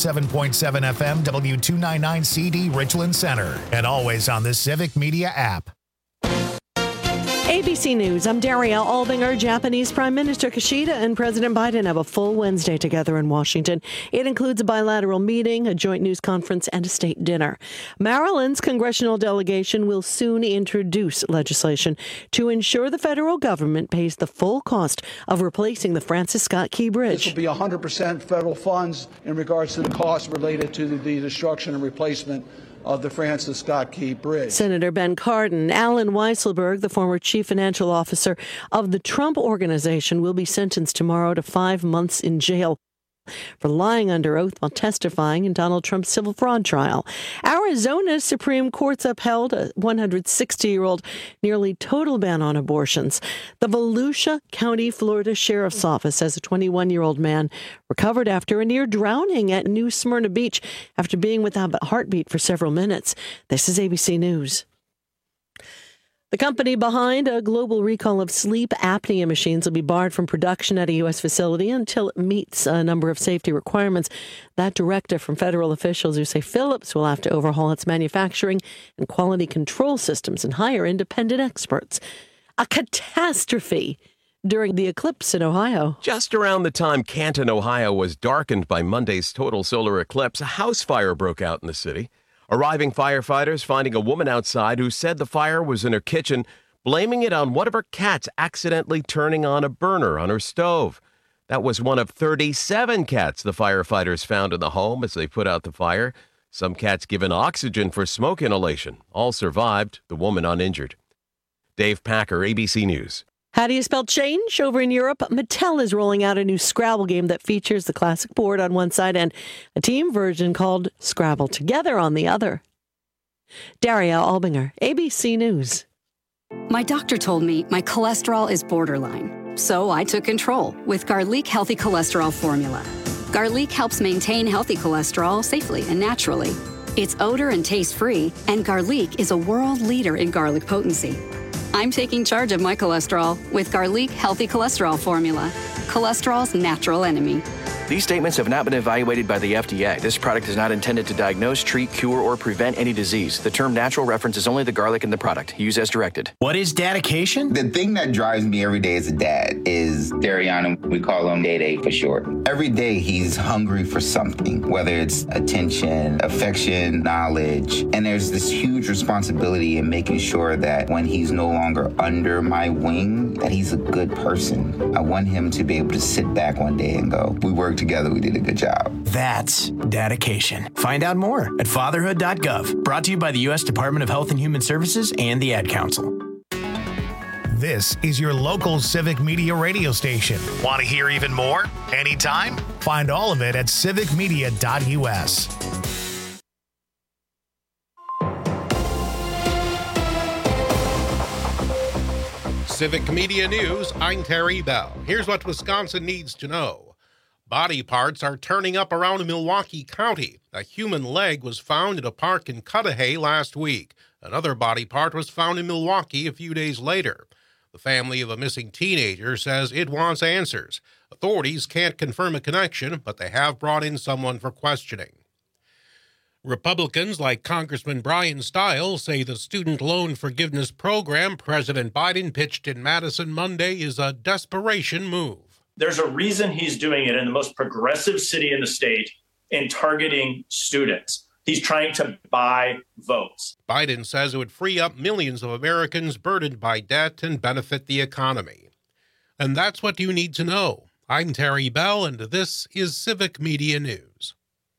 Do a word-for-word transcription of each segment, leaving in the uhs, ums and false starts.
seven point seven F M, W two ninety-nine C D, Richland Center, and always on the Civic Media app. A B C News, I'm Daria Albinger. Japanese Prime Minister Kishida and President Biden have a full Wednesday together in Washington. It includes a bilateral meeting, a joint news conference, and a state dinner. Maryland's congressional delegation will soon introduce legislation to ensure the federal government pays the full cost of replacing the Francis Scott Key Bridge. This will be one hundred percent federal funds in regards to the costs related to the destruction and replacement of the Francis Scott Key Bridge. Senator Ben Cardin, Alan Weisselberg, the former chief financial officer of the Trump Organization, will be sentenced tomorrow to five months in jail for lying under oath while testifying in Donald Trump's civil fraud trial. Arizona's Supreme Court's upheld a one hundred sixty-year-old nearly total ban on abortions. The Volusia County, Florida Sheriff's Office says a twenty-one-year-old man recovered after a near drowning at New Smyrna Beach after being without a heartbeat for several minutes. This is A B C News. The company behind a global recall of sleep apnea machines will be barred from production at a U S facility until it meets a number of safety requirements. That directive from federal officials who say Philips will have to overhaul its manufacturing and quality control systems and hire independent experts. A catastrophe during the eclipse in Ohio. Just around the time Canton, Ohio was darkened by Monday's total solar eclipse, a house fire broke out in the city. Arriving firefighters finding a woman outside who said the fire was in her kitchen, blaming it on one of her cats accidentally turning on a burner on her stove. That was one of thirty-seven cats the firefighters found in the home as they put out the fire. Some cats given oxygen for smoke inhalation. All survived, the woman uninjured. Dave Packer, A B C News. How do you spell change? Over in Europe, Mattel is rolling out a new Scrabble game that features the classic board on one side and a team version called Scrabble Together on the other. Daria Albinger, A B C News. My doctor told me my cholesterol is borderline, so I took control with Garlic Healthy Cholesterol Formula. Garlic helps maintain healthy cholesterol safely and naturally. It's odor and taste-free, and Garlic is a world leader in garlic potency. I'm taking charge of my cholesterol with Garlic Healthy Cholesterol Formula, cholesterol's natural enemy. These statements have not been evaluated by the F D A. This product is not intended to diagnose, treat, cure, or prevent any disease. The term natural references only the garlic in the product. Use as directed. What is dedication? The thing that drives me every day as a dad is Dariana. We call him Day Day for short. Every day he's hungry for something, whether it's attention, affection, knowledge. And there's this huge responsibility in making sure that when he's no longer under my wing, that he's a good person. I want him to be able to sit back one day and go, we worked together, we did a good job. That's dedication. Find out more at fatherhood dot gov. Brought to you by the U S Department of Health and Human Services and the Ad Council. This is your local Civic Media radio station. Want to hear even more? Anytime? Find all of it at civic media dot U S. Civic Media News, I'm Terry Bell. Here's what Wisconsin needs to know. Body parts are turning up around Milwaukee County. A human leg was found in a park in Cudahy last week. Another body part was found in Milwaukee a few days later. The family of a missing teenager says it wants answers. Authorities can't confirm a connection, but they have brought in someone for questioning. Republicans like Congressman Brian Stiles say the student loan forgiveness program President Biden pitched in Madison Monday is a desperation move. There's a reason he's doing it in the most progressive city in the state in targeting students. He's trying to buy votes. Biden says it would free up millions of Americans burdened by debt and benefit the economy. And that's what you need to know. I'm Terry Bell, and this is Civic Media News.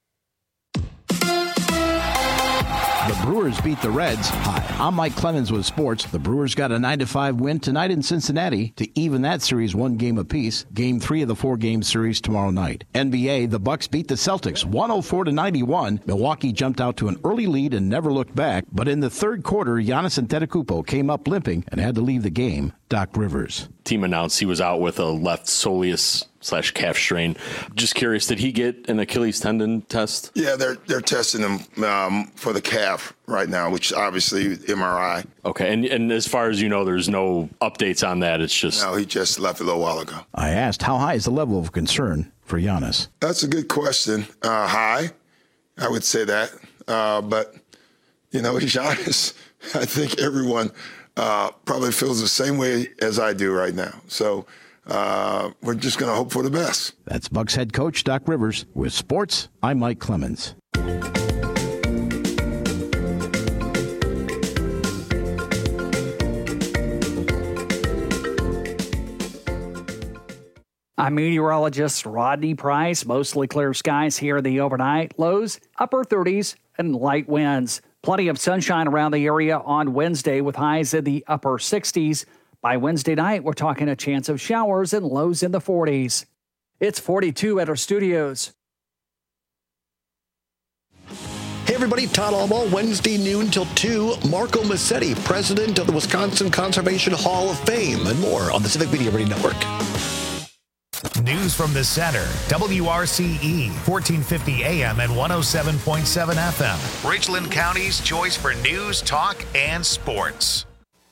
The Brewers beat the Reds. Hi, I'm Mike Clemens with sports. The Brewers got a nine to five win tonight in Cincinnati to even that series one game apiece. Game three of the four-game series tomorrow night. N B A, the Bucks beat the Celtics one oh four to ninety-one. Milwaukee jumped out to an early lead and never looked back. But in the third quarter, Giannis Antetokounmpo came up limping and had to leave the game. Doc Rivers. Team announced he was out with a left soleus slash calf strain. Just curious, did he get an Achilles tendon test? Yeah, they're they're testing him um, for the calf right now, which obviously M R I. Okay, and and as far as you know, there's no updates on that. It's just no, he just left a little while ago. I asked, how high is the level of concern for Giannis? That's a good question. Uh, high, I would say that, uh, but you know, Giannis, I think everyone uh, probably feels the same way as I do right now. So. Uh, we're just going to hope for the best. That's Bucks head coach Doc Rivers. With sports, I'm Mike Clemens. I'm meteorologist Rodney Price. Mostly clear skies here in the overnight. Lows upper thirties and light winds. Plenty of sunshine around the area on Wednesday with highs in the upper sixties. By Wednesday night, we're talking a chance of showers and lows in the forties. It's forty-two at our studios. Hey everybody, Todd Albaugh, Wednesday noon till two. Marco Massetti, president of the Wisconsin Conservation Hall of Fame, and more on the Civic Media Radio Network. News from the center, W R C E, fourteen fifty A M and one oh seven point seven F M. Richland County's choice for news, talk, and sports.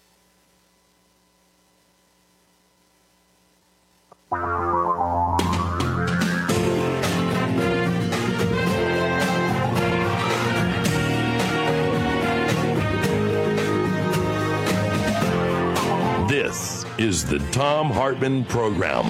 This is the Thom Hartmann Program.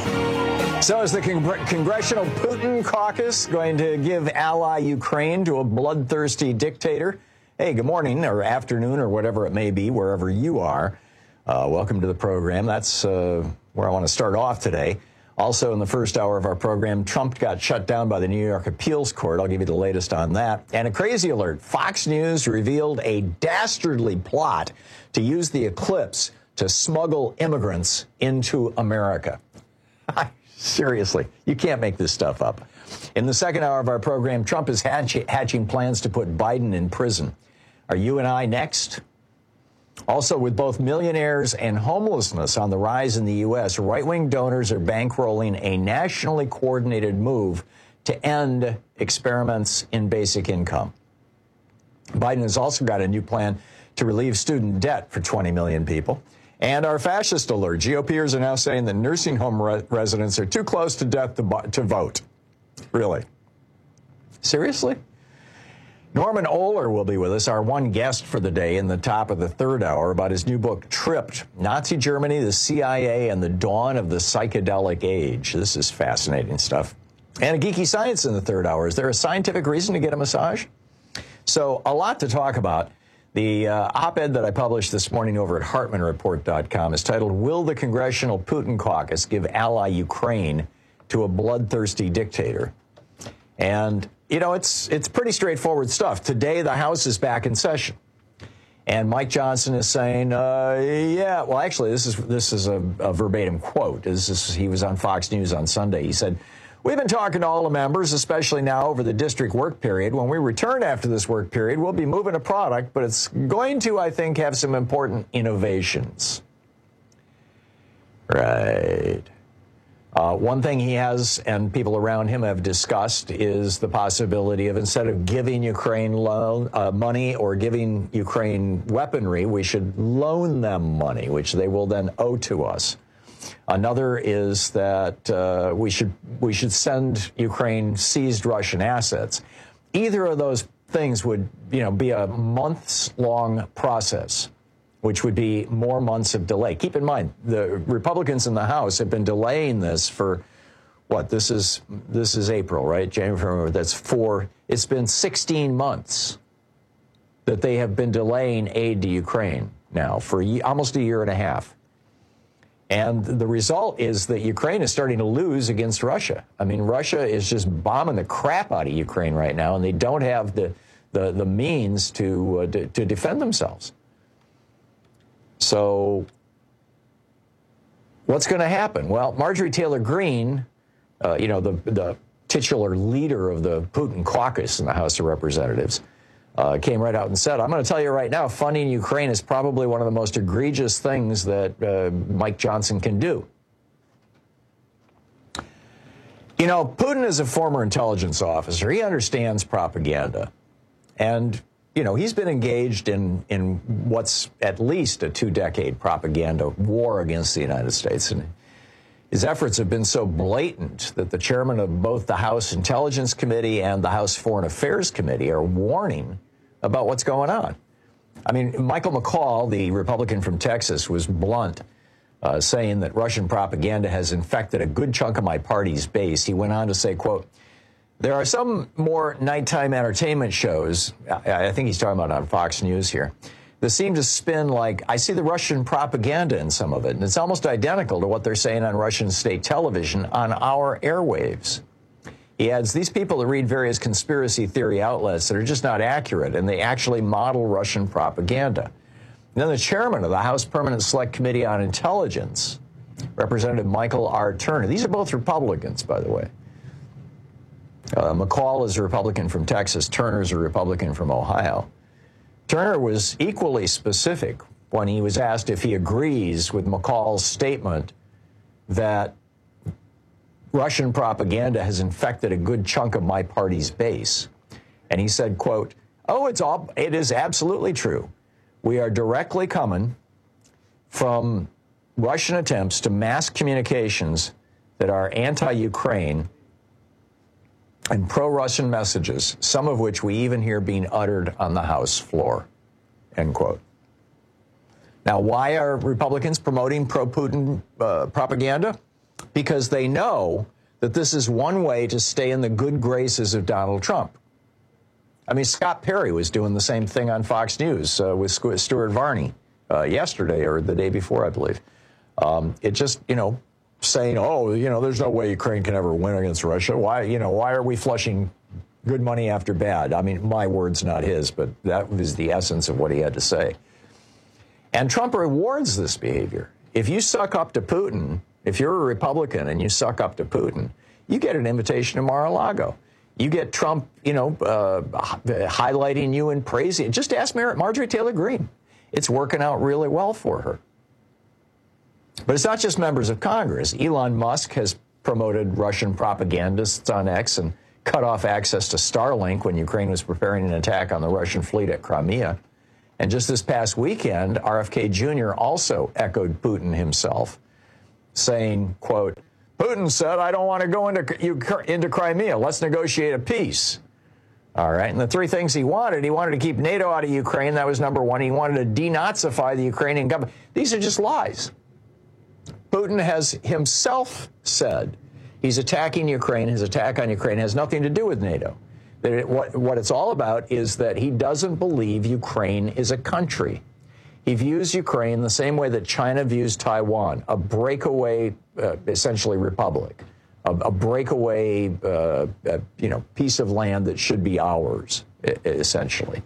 So is the Cong- Congressional Putin Caucus going to give ally Ukraine to a bloodthirsty dictator? Hey, good morning or afternoon or whatever it may be, wherever you are. Uh, welcome to the program. That's uh, where I want to start off today. Also, in the first hour of our program, Trump got shut down by the New York Appeals Court. I'll give you the latest on that. And a crazy alert. Fox News revealed a dastardly plot to use the eclipse to smuggle immigrants into America. Seriously, you can't make this stuff up. In the second hour of our program, Trump is hatch- hatching plans to put Biden in prison. Are you and I next? Also, with both millionaires and homelessness on the rise in the U S, right-wing donors are bankrolling a nationally coordinated move to end experiments in basic income. Biden has also got a new plan to relieve student debt for twenty million people. And our fascist alert. GOPers are now saying that nursing home re- residents are too close to death to, bo- to vote. Really? Seriously? Norman Ohler will be with us, our one guest for the day in the top of the third hour, about his new book, Tripped, Nazi Germany, the C I A, and the Dawn of the Psychedelic Age. This is fascinating stuff. And a geeky science in the third hour. Is there a scientific reason to get a massage? So a lot to talk about. The uh, op-ed that I published this morning over at Hartman Report dot com is titled, Will the Congressional Putin Caucus Give Ally Ukraine to a Bloodthirsty Dictator? And, you know, it's it's pretty straightforward stuff. Today, the House is back in session. And Mike Johnson is saying, uh, yeah, well, actually, this is this is a, a verbatim quote. This is, he was on Fox News on Sunday. He said, we've been talking to all the members, especially now over the district work period. When we return after this work period, we'll be moving a product, but it's going to, I think, have some important innovations. Right. Uh, one thing he has and people around him have discussed is the possibility of, instead of giving Ukraine loan, uh, money or giving Ukraine weaponry, we should loan them money, which they will then owe to us. Another is that uh, we should we should send Ukraine seized Russian assets. Either of those things would, you know, be a months-long process, which would be more months of delay. Keep in mind, the Republicans in the House have been delaying this for, what, this is this is April, right? January, February, that's four. It's been sixteen months that they have been delaying aid to Ukraine now for a, almost a year and a half. And the result is that Ukraine is starting to lose against Russia. I mean, Russia is just bombing the crap out of Ukraine right now, and they don't have the the, the means to, uh, to to defend themselves. So what's going to happen? Well, Marjorie Taylor Greene, uh, you know, the the titular leader of the Putin caucus in the House of Representatives, Uh, came right out and said, I'm going to tell you right now, funding Ukraine is probably one of the most egregious things that uh, Mike Johnson can do. You know, Putin is a former intelligence officer. He understands propaganda. And, you know, he's been engaged in, in what's at least a two-decade propaganda war against the United States. And his efforts have been so blatant that the chairman of both the House Intelligence Committee and the House Foreign Affairs Committee are warning about what's going on. I mean, Michael McCaul, the Republican from Texas, was blunt, uh, saying that Russian propaganda has infected a good chunk of my party's base. He went on to say, quote, there are some more nighttime entertainment shows, I, I think he's talking about on Fox News here, that seem to spin like, I see the Russian propaganda in some of it, and it's almost identical to what they're saying on Russian state television on our airwaves. He adds, these people that read various conspiracy theory outlets that are just not accurate, and they actually model Russian propaganda. And then the chairman of the House Permanent Select Committee on Intelligence, Representative Michael R. Turner, these are both Republicans, by the way. Uh, McCaul is a Republican from Texas. Turner is a Republican from Ohio. Turner was equally specific when he was asked if he agrees with McCaul's statement that Russian propaganda has infected a good chunk of my party's base. And he said, quote, oh, it's all, it is absolutely true. We are directly coming from Russian attempts to mask communications that are anti-Ukraine and pro-Russian messages, some of which we even hear being uttered on the House floor, end quote. Now, why are Republicans promoting pro-Putin uh, propaganda? Because they know that this is one way to stay in the good graces of Donald Trump. I mean, Scott Perry was doing the same thing on Fox News uh, with Stuart Varney uh, yesterday or the day before, I believe. Um, it just, you know, saying, oh, you know, there's no way Ukraine can ever win against Russia. Why, you know, why are we flushing good money after bad? I mean, my words, not his, but that was the essence of what he had to say. And Trump rewards this behavior. If you suck up to Putin, if you're a Republican and you suck up to Putin, you get an invitation to Mar-a-Lago. You get Trump, you know, uh, highlighting you and praising. Just ask Mar- Marjorie Taylor Greene. It's working out really well for her. But it's not just members of Congress. Elon Musk has promoted Russian propagandists on X and cut off access to Starlink when Ukraine was preparing an attack on the Russian fleet at Crimea. And just this past weekend, R F K Junior also echoed Putin himself, saying, quote, Putin said, I don't want to go into, into Crimea. Let's negotiate a peace. All right. And the three things he wanted, he wanted to keep NATO out of Ukraine. That was number one. He wanted to denazify the Ukrainian government. These are just lies. Putin has himself said he's attacking Ukraine. His attack on Ukraine has nothing to do with NATO. That it, what, what it's all about is that he doesn't believe Ukraine is a country. He views Ukraine the same way that China views Taiwan, a breakaway, uh, essentially, republic, a, a breakaway, uh, uh, you know, piece of land that should be ours, essentially.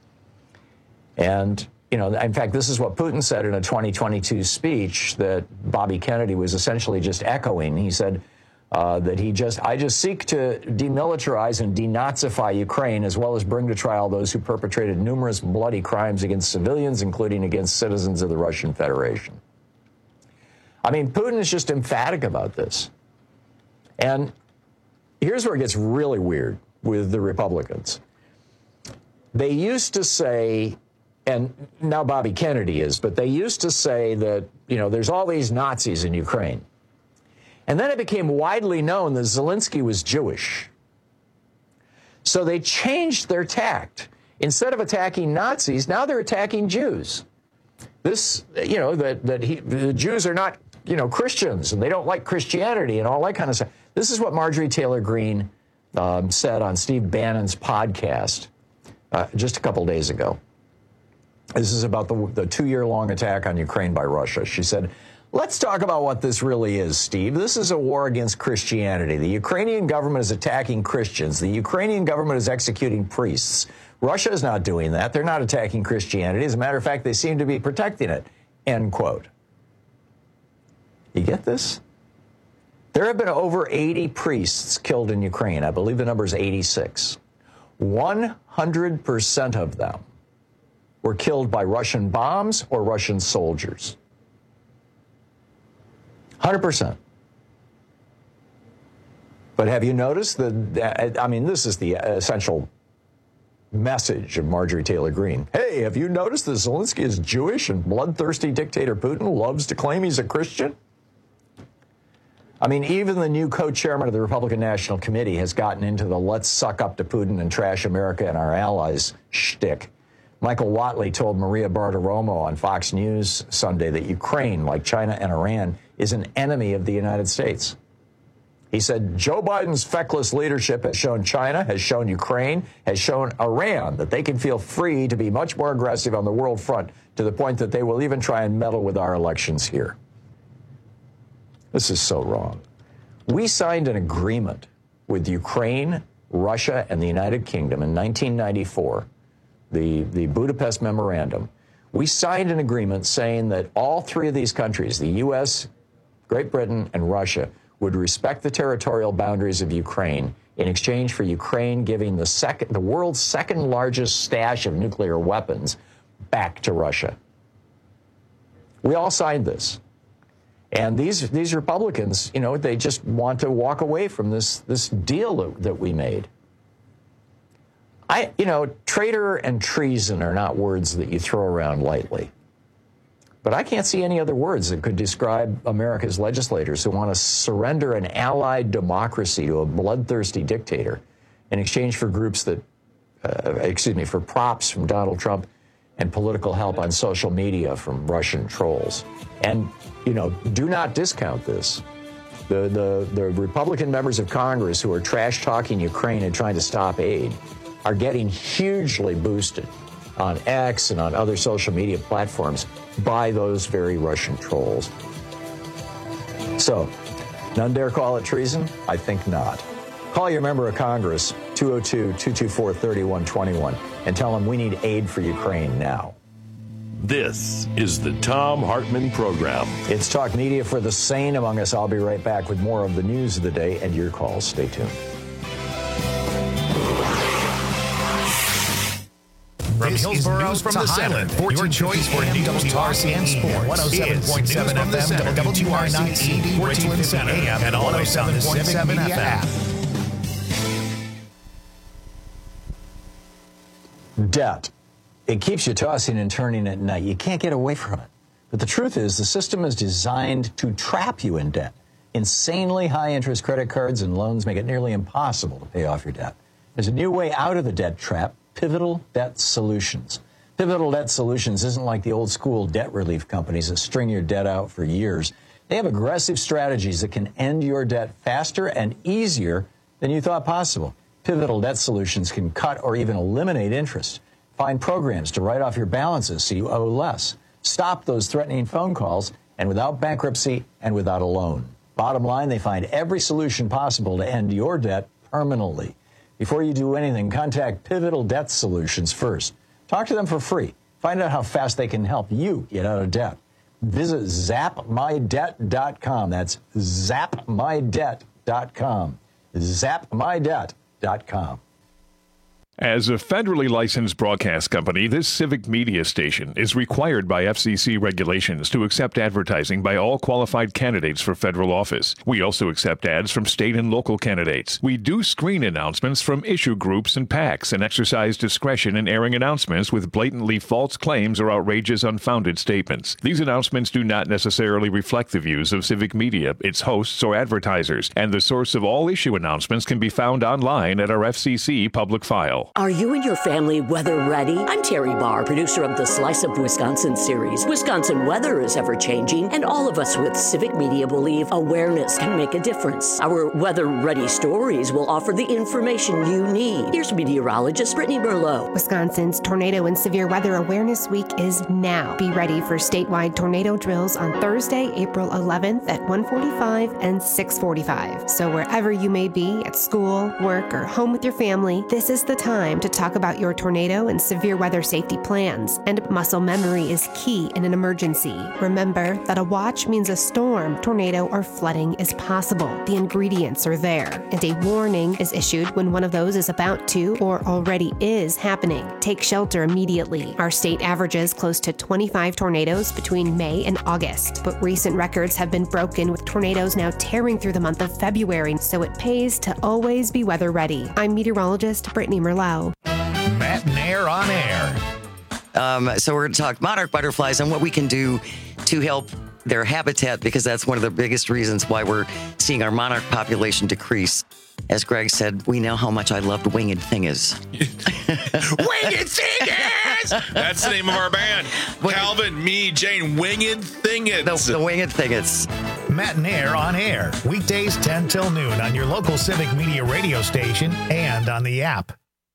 And, you know, in fact, this is what Putin said in a twenty twenty-two speech that Bobby Kennedy was essentially just echoing. He said uh, that he just, I just seek to demilitarize and denazify Ukraine, as well as bring to trial those who perpetrated numerous bloody crimes against civilians, including against citizens of the Russian Federation. I mean, Putin is just emphatic about this. And here's where it gets really weird with the Republicans. They used to say, and now Bobby Kennedy is, but they used to say that, you know, there's all these Nazis in Ukraine. And then it became widely known that Zelensky was Jewish. So they changed their tact. Instead of attacking Nazis, now they're attacking Jews. This, you know, that, that he, the Jews are not, you know, Christians, and they don't like Christianity and all that kind of stuff. This is what Marjorie Taylor Greene um, said on Steve Bannon's podcast uh, just a couple days ago. This is about the, the two-year-long attack on Ukraine by Russia. She said, let's talk about what this really is, Steve. This is a war against Christianity. The Ukrainian government is attacking Christians. The Ukrainian government is executing priests. Russia is not doing that. They're not attacking Christianity. As a matter of fact, they seem to be protecting it, end quote. You get this? There have been over eighty priests killed in Ukraine. I believe the number is eighty-six. one hundred percent of them were killed by Russian bombs or Russian soldiers. one hundred percent. But have you noticed that, I mean, this is the essential message of Marjorie Taylor Greene. Hey, have you noticed that Zelensky is Jewish and bloodthirsty dictator Putin loves to claim he's a Christian? I mean, even the new co-chairman of the Republican National Committee has gotten into the let's suck up to Putin and trash America and our allies shtick. Michael Watley told Maria Bartiromo on Fox News Sunday that Ukraine, like China and Iran, is an enemy of the United States. He said, Joe Biden's feckless leadership has shown China, has shown Ukraine, has shown Iran that they can feel free to be much more aggressive on the world front to the point that they will even try and meddle with our elections here. This is so wrong. We signed an agreement with Ukraine, Russia, and the United Kingdom in nineteen ninety-four, the, the Budapest Memorandum. We signed an agreement saying that all three of these countries, the U S, Great Britain, and Russia, would respect the territorial boundaries of Ukraine in exchange for Ukraine giving the second, the world's second largest stash of nuclear weapons back to Russia. We all signed this. And these these Republicans, you know, they just want to walk away from this, this deal that, that we made. I, you know, traitor and treason are not words that you throw around lightly. But I can't see any other words that could describe America's legislators who want to surrender an allied democracy to a bloodthirsty dictator in exchange for groups that, uh, excuse me, for props from Donald Trump and political help on social media from Russian trolls. And, you know, do not discount this. The, the, the Republican members of Congress who are trash-talking Ukraine and trying to stop aid are getting hugely boosted on X and on other social media platforms by those very Russian trolls. So, none dare call it treason? I think not. Call your member of Congress, two oh two, two two four, three one two one, and tell them we need aid for Ukraine now. This is the Thom Hartmann Program. It's Talk Media for the sane among us. I'll be right back with more of the news of the day and your calls. Stay tuned. From this Hillsborough is from to the Highland, your choice for news, talk, and sports. one oh seven point seven F M, W R C E, fourteen fifty A M, and one oh seven point seven F M. Debt. It keeps you tossing and turning at night. You can't get away from it. But the truth is, the system is designed to trap you in debt. Insanely high-interest credit cards and loans make it nearly impossible to pay off your debt. There's a new way out of the debt trap. Pivotal Debt Solutions. Pivotal Debt Solutions isn't like the old school debt relief companies that string your debt out for years. They have aggressive strategies that can end your debt faster and easier than you thought possible. Pivotal Debt Solutions can cut or even eliminate interest. Find programs to write off your balances so you owe less. Stop those threatening phone calls, and without bankruptcy and without a loan. Bottom line, they find every solution possible to end your debt permanently. Before you do anything, contact Pivotal Debt Solutions first. Talk to them for free. Find out how fast they can help you get out of debt. Visit zap my debt dot com. That's zap my debt dot com. zap my debt dot com. As a federally licensed broadcast company, this civic media station is required by F C C regulations to accept advertising by all qualified candidates for federal office. We also accept ads from state and local candidates. We do screen announcements from issue groups and PACs and exercise discretion in airing announcements with blatantly false claims or outrageous, unfounded statements. These announcements do not necessarily reflect the views of civic media, its hosts, or advertisers, and the source of all issue announcements can be found online at our F C C public file. Are you and your family weather ready? I'm Terry Barr, producer of the Slice of Wisconsin series. Wisconsin weather is ever changing, and all of us with civic media believe awareness can make a difference. Our weather ready stories will offer the information you need. Here's meteorologist Brittany Merlot. Wisconsin's Tornado and Severe Weather Awareness Week is now. Be ready for statewide tornado drills on Thursday, April eleventh at one forty-five and six forty-five. So wherever you may be, at school, work, or home with your family, this is the time time to talk about your tornado and severe weather safety plans, and muscle memory is key in an emergency. Remember that a watch means a storm, tornado, or flooding is possible. The ingredients are there, and a warning is issued when one of those is about to or already is happening. Take shelter immediately. Our state averages close to twenty-five tornadoes between May and August, but recent records have been broken with tornadoes now tearing through the month of February, so it pays to always be weather ready. I'm meteorologist Brittany Merlot. Matt and Air on Air. Um, so we're going to talk monarch butterflies and what we can do to help their habitat, because that's one of the biggest reasons why we're seeing our monarch population decrease. As Greg said, we know how much I loved Winged Thingers. Winged Thingers! That's the name of our band. Calvin, me, Jane, Winged Thingers. The, the Winged Thingers. Matt and Air on Air. Weekdays ten till noon on your local Civic Media radio station and on the app.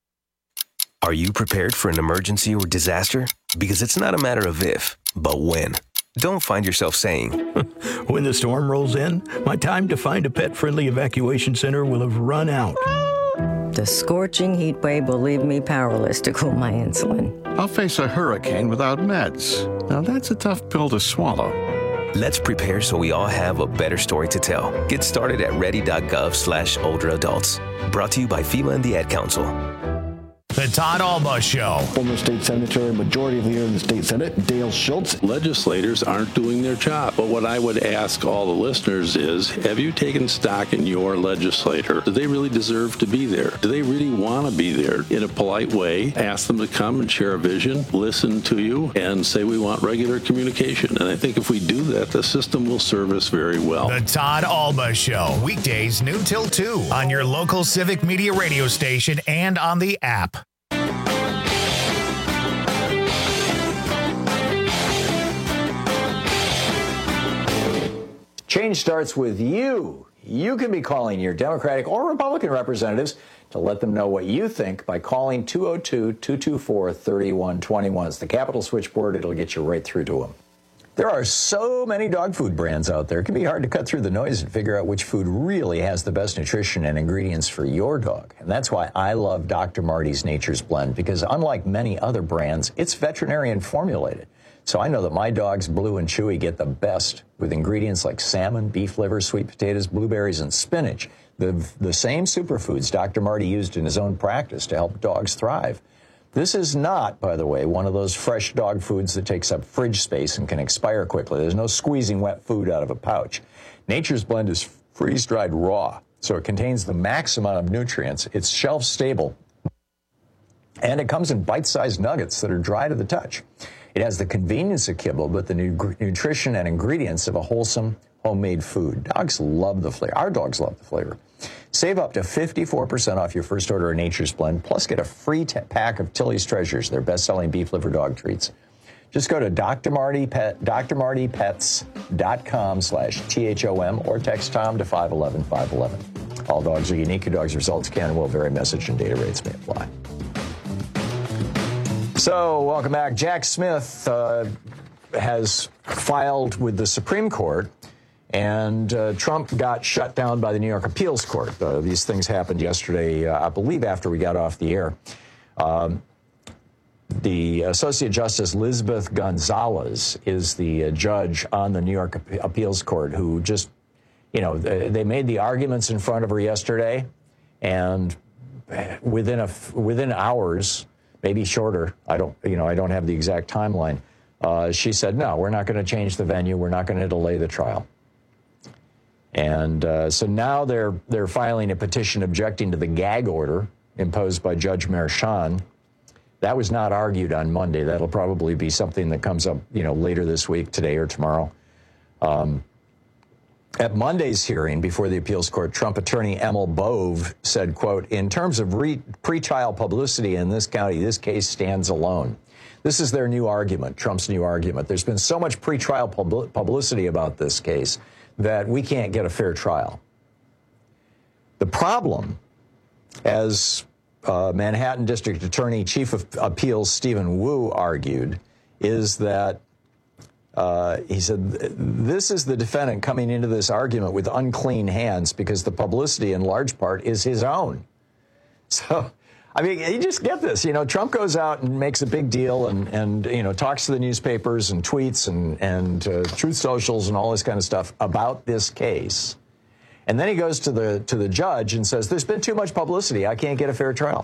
Are you prepared for an emergency or disaster? Because it's not a matter of if, but when. Don't find yourself saying, when the storm rolls in, my time to find a pet-friendly evacuation center will have run out. The scorching heat wave will leave me powerless to cool my insulin. I'll face a hurricane without meds. Now that's a tough pill to swallow. Let's prepare so we all have a better story to tell. Get started at ready.gov slash older adults. Brought to you by FEMA and the Ad Council. The Todd Alba Show. Former state senator, majority leader in the state Senate, Dale Schultz. Legislators aren't doing their job. But what I would ask all the listeners is, have you taken stock in your legislator? Do they really deserve to be there? Do they really want to be there? In a polite way, ask them to come and share a vision, listen to you, and say we want regular communication. And I think if we do that, the system will serve us very well. The Todd Alba Show. Weekdays noon till two on your local Civic Media radio station and on the app. Change starts with you. You can be calling your Democratic or Republican representatives to let them know what you think by calling two oh two, two two four, three one two one. It's the Capitol switchboard. It'll get you right through to them. There are so many dog food brands out there. It can be hard to cut through the noise and figure out which food really has the best nutrition and ingredients for your dog. And that's why I love Doctor Marty's Nature's Blend, because unlike many other brands, it's veterinarian formulated. So I know that my dogs, Blue and Chewy, get the best with ingredients like salmon, beef liver, sweet potatoes, blueberries, and spinach. The, the same superfoods Doctor Marty used in his own practice to help dogs thrive. This is not, by the way, one of those fresh dog foods that takes up fridge space and can expire quickly. There's no squeezing wet food out of a pouch. Nature's Blend is freeze-dried raw, so it contains the max amount of nutrients. It's shelf-stable, and it comes in bite-sized nuggets that are dry to the touch. It has the convenience of kibble, but the nu- nutrition and ingredients of a wholesome, homemade food. Dogs love the flavor. Our dogs love the flavor. Save up to fifty-four percent off your first order of Nature's Blend, plus get a free t- pack of Tilly's Treasures, their best-selling beef liver dog treats. Just go to Doctor Marty Pet, D R Marty Pets dot com slash T H O M or text Tom to five one one, five one one. All dogs are unique. Your dog's results can and will vary. Message and data rates may apply. So, welcome back. Jack Smith uh, has filed with the Supreme Court, and uh, Trump got shut down by the New York Appeals Court. Uh, these things happened yesterday, uh, I believe, after we got off the air. Um, the Associate Justice Elizabeth Gonzalez is the uh, judge on the New York Appeals Court who just, you know, they made the arguments in front of her yesterday, and within a, within hours, maybe shorter, I don't, you know, I don't have the exact timeline, uh, she said, no, we're not going to change the venue. We're not going to delay the trial. And uh, so now they're they're filing a petition objecting to the gag order imposed by Judge Merchan. That was not argued on Monday. That'll probably be something that comes up, you know, later this week, today or tomorrow. Um, At Monday's hearing before the appeals court, Trump attorney Emil Bove said, quote, in terms of re- pretrial publicity in this county, this case stands alone. This is their new argument, Trump's new argument. There's been so much pretrial pub- publicity about this case that we can't get a fair trial. The problem, as uh, Manhattan District Attorney Chief of Appeals Stephen Wu argued, is that Uh, he said, this is the defendant coming into this argument with unclean hands because the publicity in large part is his own. So I mean, you just get this. You know, Trump goes out and makes a big deal and, and you know, talks to the newspapers and tweets and, and uh, Truth Socials and all this kind of stuff about this case. And then he goes to the to the judge and says, there's been too much publicity. I can't get a fair trial.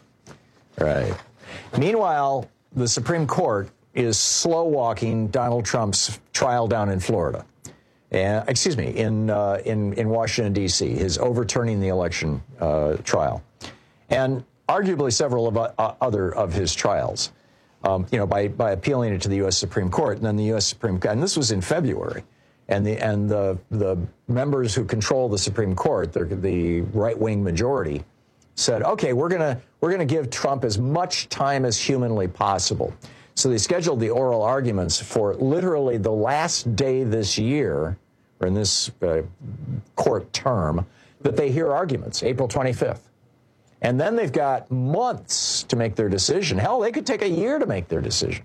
Right. Meanwhile, the Supreme Court is slow-walking Donald Trump's trial down in Florida. Uh, excuse me, in, uh, in, in Washington, D C, his overturning the election uh, trial. And arguably several of uh, other of his trials, um, you know, by, by appealing it to the U S Supreme Court. And then the U S Supreme Court, and this was in February, and the and the, the members who control the Supreme Court, the, the right-wing majority, said, okay, we're going to we're going to give Trump as much time as humanly possible. So they scheduled the oral arguments for literally the last day this year, or in this uh, court term, that they hear arguments, April twenty-fifth. And then they've got months to make their decision. Hell, they could take a year to make their decision.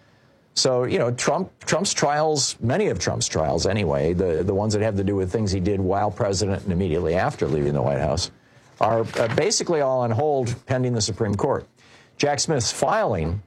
So, you know, Trump, Trump's trials, many of Trump's trials anyway, the, the ones that have to do with things he did while president and immediately after leaving the White House, are uh, basically all on hold pending the Supreme Court. Jack Smith's filing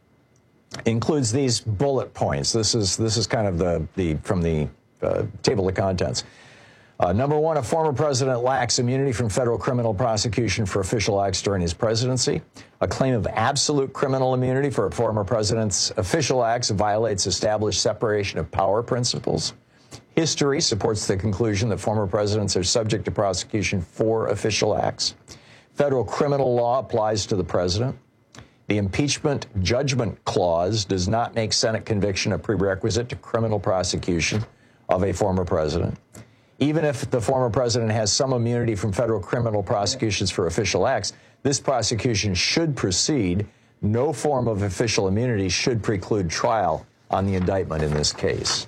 includes these bullet points. This is this is kind of the, the from the uh, table of contents. Uh, number one, a former president lacks immunity from federal criminal prosecution for official acts during his presidency. A claim of absolute criminal immunity for a former president's official acts violates established separation of power principles. History supports the conclusion that former presidents are subject to prosecution for official acts. Federal criminal law applies to the president. The impeachment judgment clause does not make Senate conviction a prerequisite to criminal prosecution of a former president. Even if the former president has some immunity from federal criminal prosecutions for official acts, this prosecution should proceed. No form of official immunity should preclude trial on the indictment in this case.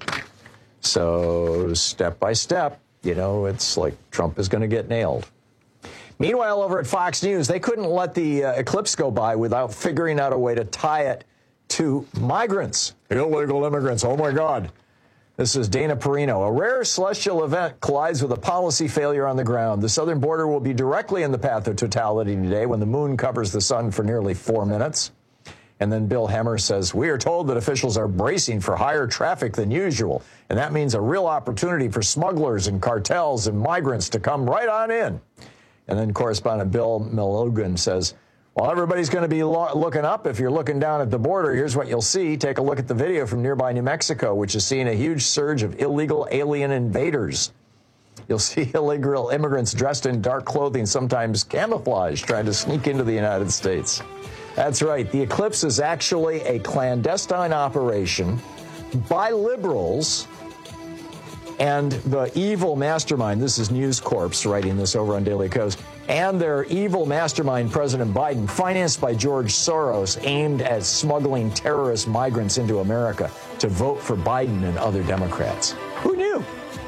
So step by step, you know, it's like Trump is going to get nailed. Meanwhile, over at Fox News, they couldn't let the uh, eclipse go by without figuring out a way to tie it to migrants, illegal immigrants. Oh, my God. This is Dana Perino. A rare celestial event collides with a policy failure on the ground. The southern border will be directly in the path of totality today when the moon covers the sun for nearly four minutes. And then Bill Hemmer says, we are told that officials are bracing for higher traffic than usual. And that means a real opportunity for smugglers and cartels and migrants to come right on in. And then correspondent Bill Milligan says, well, everybody's going to be lo- looking up. If you're looking down at the border, here's what you'll see. Take a look at the video from nearby New Mexico, which is seeing a huge surge of illegal alien invaders. You'll see illegal immigrants dressed in dark clothing, sometimes camouflaged, trying to sneak into the United States. That's right. The eclipse is actually a clandestine operation by liberals and the evil mastermind. This is News Corp writing this over on Daily Kos. And their evil mastermind, President Biden, financed by George Soros, aimed at smuggling terrorist migrants into America to vote for Biden and other Democrats. Who knew?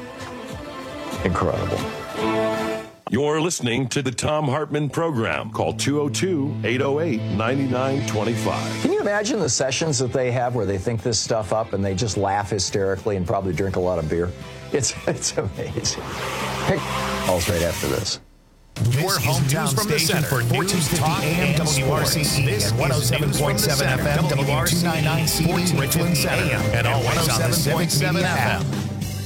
Incredible. You're listening to the Thom Hartmann Program. Call two oh two, eight oh eight, nine nine two five. Can you imagine the sessions that they have where they think this stuff up and they just laugh hysterically and probably drink a lot of beer? It's it's amazing. Pick calls right after this. Your hometown from the center for fourteen fifty A M W R C E and one oh seven point seven F M W two ninety-nine C D Richland Center and always on the seven point seven F M.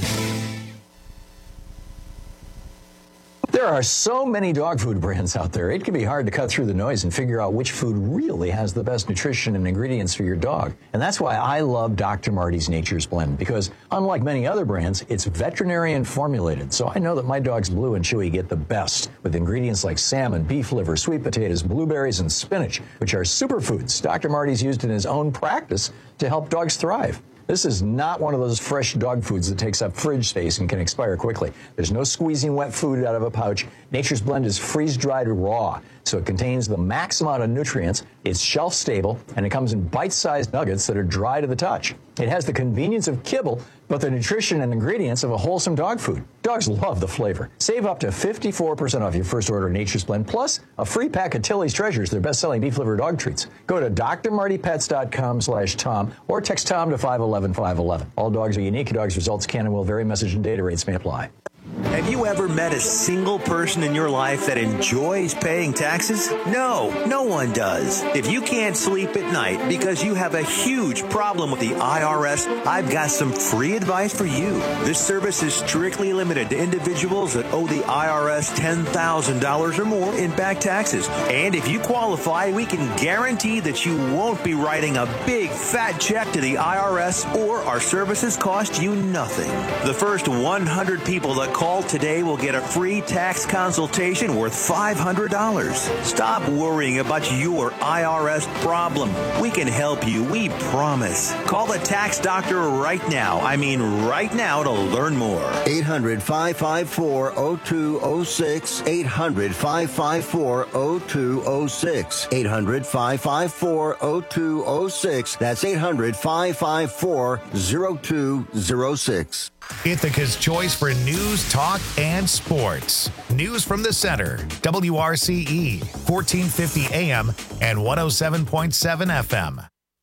There are so many dog food brands out there, it can be hard to cut through the noise and figure out which food really has the best nutrition and ingredients for your dog. And that's why I love Doctor Marty's Nature's Blend, because unlike many other brands, it's veterinarian formulated. So I know that my dogs Blue and Chewy get the best with ingredients like salmon, beef liver, sweet potatoes, blueberries, and spinach, which are superfoods Doctor Marty's used in his own practice to help dogs thrive. This is not one of those fresh dog foods that takes up fridge space and can expire quickly. There's no squeezing wet food out of a pouch. Nature's Blend is freeze-dried raw, so it contains the max amount of nutrients. It's shelf-stable, and it comes in bite-sized nuggets that are dry to the touch. It has the convenience of kibble, but the nutrition and ingredients of a wholesome dog food. Dogs love the flavor. Save up to fifty-four percent off your first order of Nature's Blend, plus a free pack of Tilly's Treasures, their best-selling beef liver dog treats. Go to drmartypets.com slash Tom or text Tom to five one one, five one one. All dogs are unique. Your dog's results can and will vary. Message and data rates may apply. Have you ever met a single person in your life that enjoys paying taxes? No, no one does. If you can't sleep at night because you have a huge problem with the I R S, I've got some free advice for you. This service is strictly limited to individuals that owe the I R S ten thousand dollars or more in back taxes. And if you qualify, we can guarantee that you won't be writing a big fat check to the I R S, or our services cost you nothing. The first one hundred people that call today will get a free tax consultation worth five hundred dollars. Stop worrying about your I R S problem. We can help you, we promise. Call the tax doctor right now. I mean right now to learn more. eight hundred, five five four, zero two zero six. eight hundred, five five four, zero two zero six. eight hundred, five five four, zero two zero six. That's eight hundred, five five four, zero two zero six. Ithaca's choice for news, talk, and sports. News from the center. W R C E, fourteen fifty A M and one oh seven point seven F M.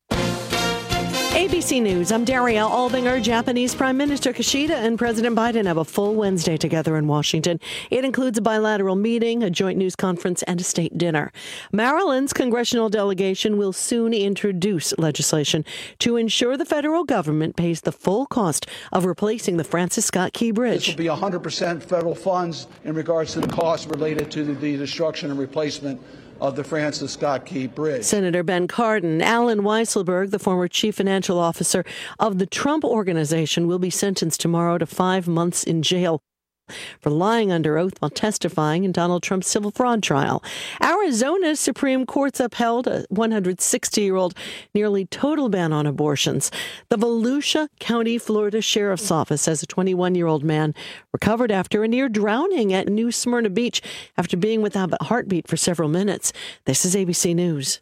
A B C News, I'm Daria Albinger. Japanese Prime Minister Kishida and President Biden have a full Wednesday together in Washington. It includes a bilateral meeting, a joint news conference, and a state dinner. Maryland's congressional delegation will soon introduce legislation to ensure the federal government pays the full cost of replacing the Francis Scott Key Bridge. This will be one hundred percent federal funds in regards to the costs related to the, the destruction and replacement of the Francis Scott Key Bridge. Senator Ben Cardin, Alan Weisselberg, the former chief financial officer of the Trump Organization, will be sentenced tomorrow to five months in jail for lying under oath while testifying in Donald Trump's civil fraud trial. Arizona's Supreme Court's upheld a one hundred sixty-year-old nearly total ban on abortions. The Volusia County, Florida Sheriff's Office says a twenty-one-year-old man recovered after a near drowning at New Smyrna Beach after being without a heartbeat for several minutes. This is A B C News.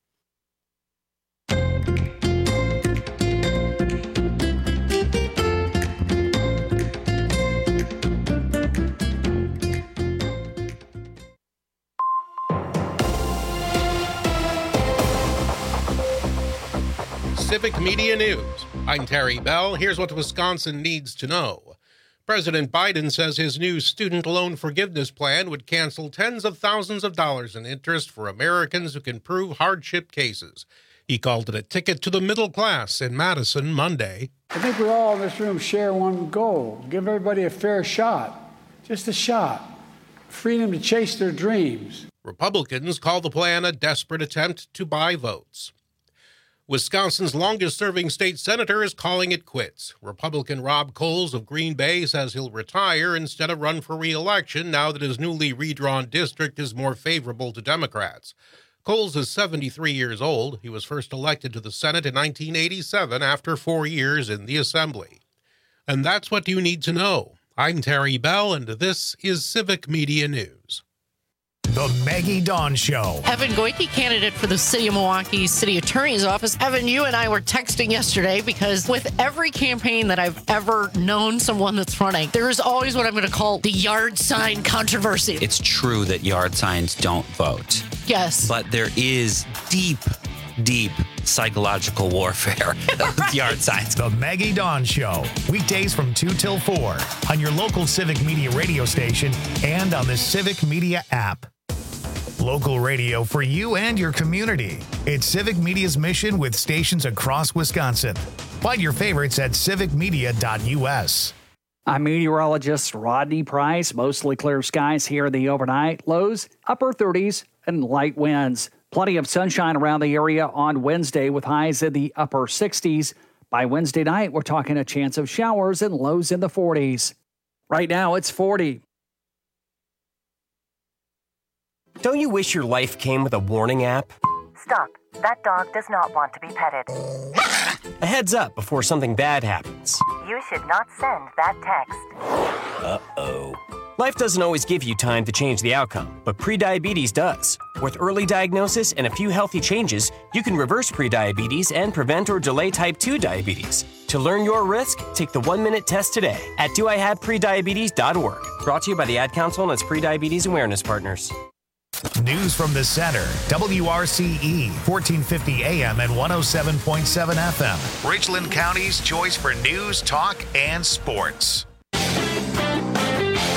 Civic Media News. I'm Terry Bell. Here's what Wisconsin needs to know. President Biden says his new student loan forgiveness plan would cancel tens of thousands of dollars in interest for Americans who can prove hardship cases. He called it a ticket to the middle class in Madison Monday. I think we all in this room share one goal. Give everybody a fair shot. Just a shot. Freedom to chase their dreams. Republicans call the plan a desperate attempt to buy votes. Wisconsin's longest-serving state senator is calling it quits. Republican Rob Coles of Green Bay says he'll retire instead of run for re-election now that his newly redrawn district is more favorable to Democrats. Coles is seventy-three years old. He was first elected to the Senate in nineteen eighty-seven after four years in the Assembly. And that's what you need to know. I'm Terry Bell, and this is Civic Media News. The Maggie Dawn Show. Evan Goyke, candidate for the City of Milwaukee City Attorney's Office. Evan, you and I were texting yesterday because with every campaign that I've ever known someone that's running, there is always what I'm going to call the yard sign controversy. It's true that yard signs don't vote. Yes. But there is deep, deep psychological warfare with yard signs. The Maggie Dawn Show. Weekdays from two till four on your local Civic Media radio station and on the Civic Media app. Local radio for you and your community. It's Civic Media's mission with stations across Wisconsin. Find your favorites at civic media dot U S. I'm meteorologist Rodney Price. Mostly clear skies here in the overnight. Lows upper thirties and light winds. Plenty of sunshine around the area on Wednesday with highs in the upper sixties. By Wednesday night, we're talking a chance of showers and lows in the forties. Right now, it's forty. Don't you wish your life came with a warning app? Stop. That dog does not want to be petted. A heads up before something bad happens. You should not send that text. Uh-oh. Life doesn't always give you time to change the outcome, but prediabetes does. With early diagnosis and a few healthy changes, you can reverse prediabetes and prevent or delay type two diabetes. To learn your risk, take the one-minute test today at do I have prediabetes dot org. Brought to you by the Ad Council and its Prediabetes Awareness Partners. News from the center. W R C E, fourteen fifty A M and one oh seven point seven F M. Richland County's choice for news, talk, and sports.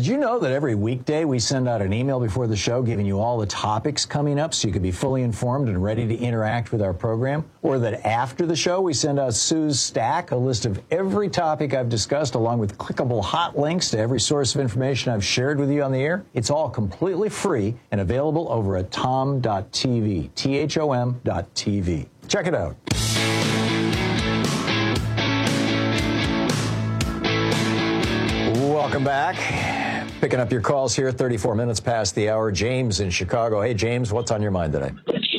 Did you know that every weekday we send out an email before the show giving you all the topics coming up so you can be fully informed and ready to interact with our program? Or that after the show we send out Sue's Stack, a list of every topic I've discussed along with clickable hot links to every source of information I've shared with you on the air? It's all completely free and available over at tom dot t v, T H O M dot T V. Check it out. Welcome back. Picking up your calls here, thirty-four minutes past the hour. James in Chicago. Hey, James, what's on your mind today?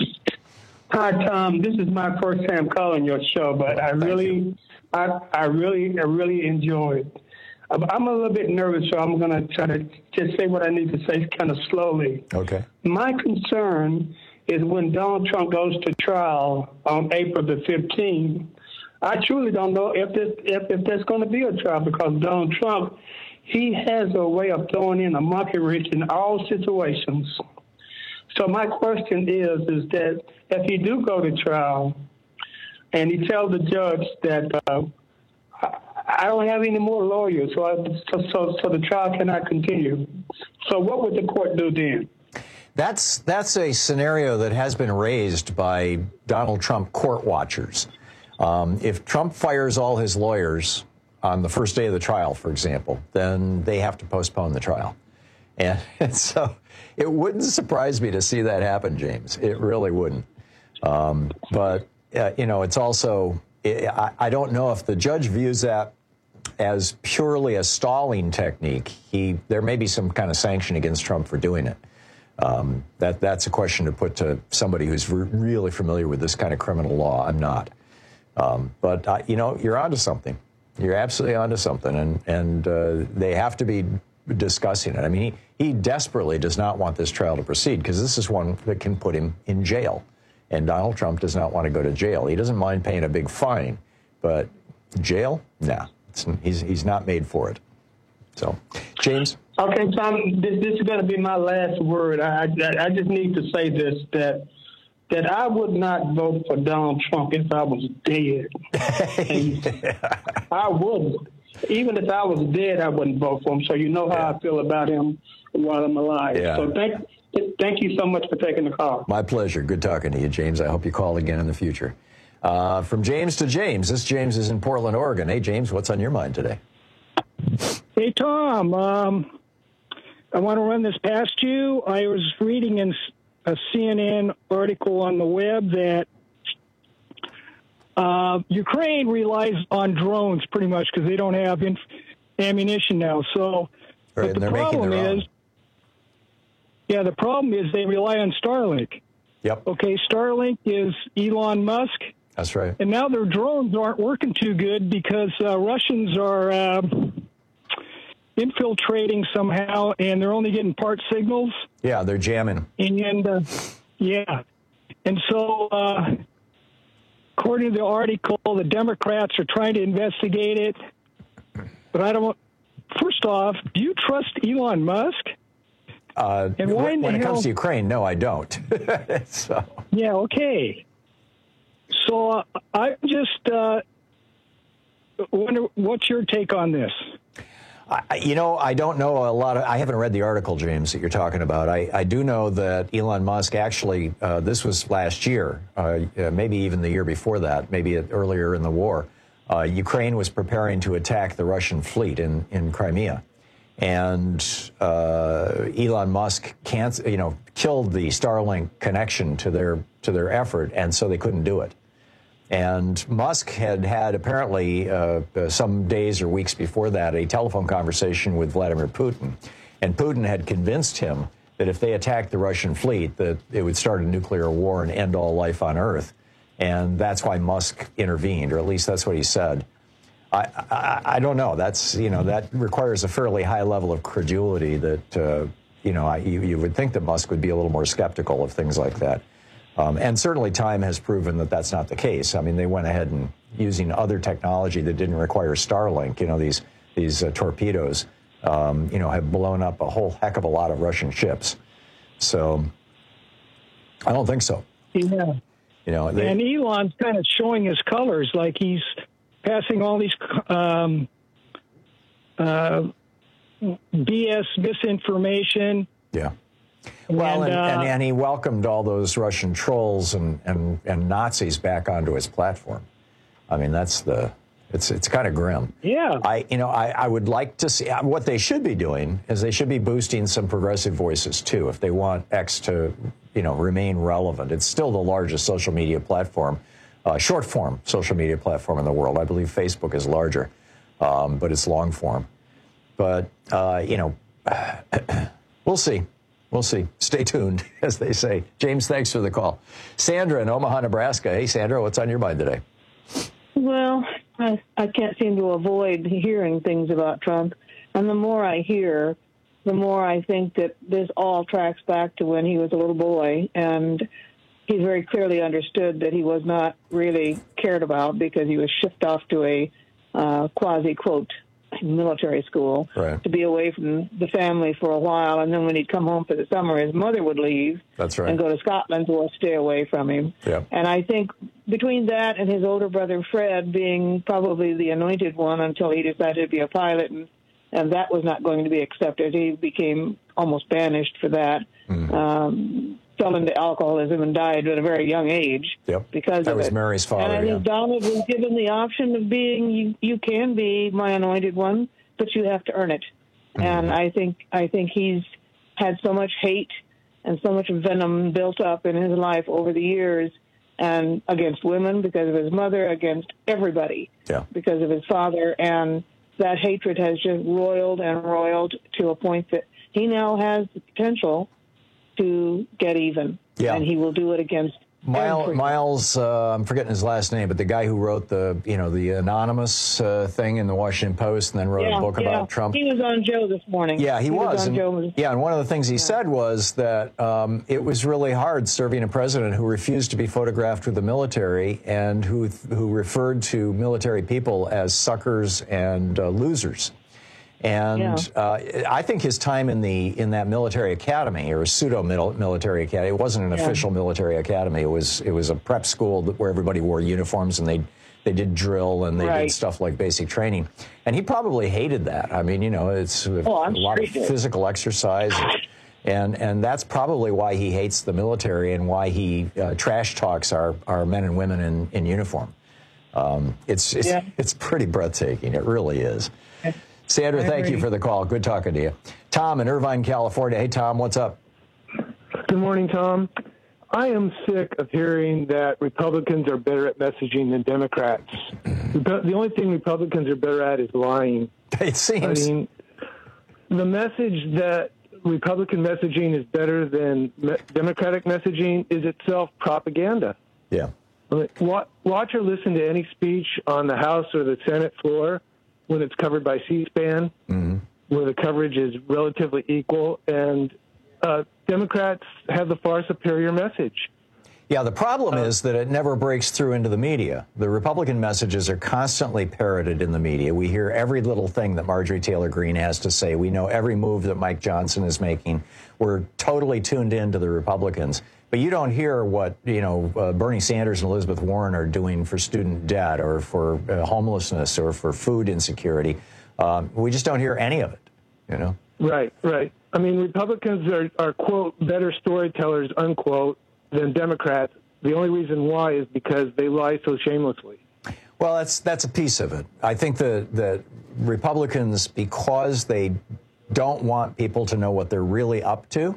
Hi, Tom. This is my first time calling your show, but I really, I, I really, I really enjoyed it. I'm a little bit nervous, so I'm going to try to just say what I need to say kind of slowly. Okay. My concern is when Donald Trump goes to trial on April the fifteenth, I truly don't know if, this, if, if there's going to be a trial because Donald Trump, he has a way of throwing in a monkey wrench in all situations. So my question is, is that if he do go to trial and he tells the judge that uh, I don't have any more lawyers, so, I, so, so, so the trial cannot continue. So what would the court do then? That's, that's a scenario that has been raised by Donald Trump court watchers. Um, if Trump fires all his lawyers on the first day of the trial, for example, then they have to postpone the trial. And, and so it wouldn't surprise me to see that happen, James. It really wouldn't. Um, but, uh, you know, it's also, it, I, I don't know if the judge views that as purely a stalling technique. He, there may be some kind of sanction against Trump for doing it. Um, that, that's a question to put to somebody who's re- really familiar with this kind of criminal law. I'm not. Um, but, uh, you know, you're onto something. You're absolutely onto something, and, and uh, they have to be discussing it. I mean, he, he desperately does not want this trial to proceed because this is one that can put him in jail, and Donald Trump does not want to go to jail. He doesn't mind paying a big fine, but jail? Nah, it's, he's, he's not made for it. So, James? Okay, Tom, this, this is going to be my last word. I, I, I just need to say this, that that I would not vote for Donald Trump if I was dead. yeah. I wouldn't. Even if I was dead, I wouldn't vote for him. So you know how yeah. I feel about him while I'm alive. Yeah. So thank, thank you so much for taking the call. My pleasure. Good talking to you, James. I hope you call again in the future. Uh, from James to James. This James is in Portland, Oregon. Hey, James, what's on your mind today? Hey, Tom. Um, I want to run this past you. I was reading in a C N N article on the web that uh, Ukraine relies on drones pretty much because they don't have inf- ammunition now. So right, but the problem is, yeah, the problem is they rely on Starlink. Yep. Okay, Starlink is Elon Musk. That's right. And now their drones aren't working too good because uh, Russians are uh, infiltrating somehow, and they're only getting part signals. Yeah, they're jamming. And, uh, yeah. And so, uh, according to the article, the Democrats are trying to investigate it. But I don't want, first off, do you trust Elon Musk? Uh, and why when in it hell, comes to Ukraine, no, I don't. so. Yeah, okay. So uh, I just uh, wonder, what's your take on this? I, you know, I don't know a lot of, I haven't read the article, James, that you're talking about. I, I do know that Elon Musk actually, uh, this was last year, uh, maybe even the year before that, maybe earlier in the war, uh, Ukraine was preparing to attack the Russian fleet in, in Crimea. And uh, Elon Musk can't, you know, killed the Starlink connection to their to their effort, and so they couldn't do it. And Musk had had apparently uh, some days or weeks before that a telephone conversation with Vladimir Putin, and Putin had convinced him that if they attacked the Russian fleet, that it would start a nuclear war and end all life on Earth, and that's why Musk intervened, or at least that's what he said. I, I, I don't know. That's, you know, that requires a fairly high level of credulity that, uh, you know, I, you, you would think that Musk would be a little more skeptical of things like that. Um, and certainly time has proven that that's not the case. I mean, they went ahead and using other technology that didn't require Starlink, you know, these, these uh, torpedoes, um, you know, have blown up a whole heck of a lot of Russian ships. So I don't think so. Yeah. You know, they, and Elon's kind of showing his colors, like he's passing all these um, uh, B S misinformation. Yeah. Well, and, And, uh, and, and he welcomed all those Russian trolls and, and, and Nazis back onto his platform. I mean, that's the, it's it's kind of grim. Yeah. I, you know, I, I would like to see, what they should be doing is they should be boosting some progressive voices too, if they want X to, you know, remain relevant. It's still the largest social media platform, uh, short form social media platform in the world. I believe Facebook is larger, um, but it's long form. But, uh, you know, we'll see. We'll see. Stay tuned, as they say. James, thanks for the call. Sandra in Omaha, Nebraska. Hey, Sandra, what's on your mind today? Well, I, I can't seem to avoid hearing things about Trump. And the more I hear, the more I think that this all tracks back to when he was a little boy. And he's very clearly understood that he was not really cared about because he was shipped off to a uh, quasi-quote military school right. to be away from the family for a while, and then when he'd come home for the summer, his mother would leave That's right. and go to Scotland or stay away from him. Yeah. And I think between that and his older brother Fred being probably the anointed one until he decided to be a pilot, and, and that was not going to be accepted, he became almost banished for that. Mm. Um, fell into alcoholism and died at a very young age yep. because that of was it. Mary's father. And I think yeah. Donald was given the option of being, you, you can be my anointed one, but you have to earn it. Mm-hmm. And I think I think he's had so much hate and so much venom built up in his life over the years, and against women because of his mother, against everybody yeah. because of his father. And that hatred has just roiled and roiled to a point that he now has the potential to get even. Yeah. And he will do it against Miles, every- Miles uh, I'm forgetting his last name, but the guy who wrote the, you know, the anonymous uh, thing in the Washington Post and then wrote yeah, a book yeah. about Trump. He was on Joe this morning. Yeah, he, he was. was on and, Joe. Yeah, and one of the things he yeah. said was that um, it was really hard serving a president who refused to be photographed with the military and who who referred to military people as suckers and uh, losers. And Yeah. uh, I think his time in the in that military academy, or pseudo military academy, it wasn't an Yeah. official military academy. It was it was a prep school that, where everybody wore uniforms and they they did drill and they Right. did stuff like basic training. And he probably hated that. I mean, you know, it's a Oh, I'm lot sure of he did. physical exercise. And and that's probably why he hates the military and why he uh, trash talks our, our men and women in, in uniform. Um, it's it's, Yeah. it's pretty breathtaking. It really is. Sandra, I thank you agree. for the call. Good talking to you. Tom in Irvine, California. Hey, Tom, what's up? Good morning, Tom. I am sick of hearing that Republicans are better at messaging than Democrats. The only thing Republicans are better at is lying. It seems. I mean, the message that Republican messaging is better than me- Democratic messaging is itself propaganda. Yeah. I mean, wa- watch or listen to any speech on the House or the Senate floor when it's covered by C-SPAN, mm-hmm. where the coverage is relatively equal, and uh, Democrats have the far superior message. Yeah, the problem is that it never breaks through into the media. The Republican messages are constantly parroted in the media. We hear every little thing that Marjorie Taylor Greene has to say. We know every move that Mike Johnson is making. We're totally tuned in to the Republicans. But you don't hear what, you know, uh, Bernie Sanders and Elizabeth Warren are doing for student debt or for uh, homelessness or for food insecurity. Um, we just don't hear any of it, you know? Right, right. I mean, Republicans are, are, quote, better storytellers, unquote, than Democrats. The only reason why is because they lie so shamelessly. Well, that's that's a piece of it. I think that the Republicans, because they don't want people to know what they're really up to,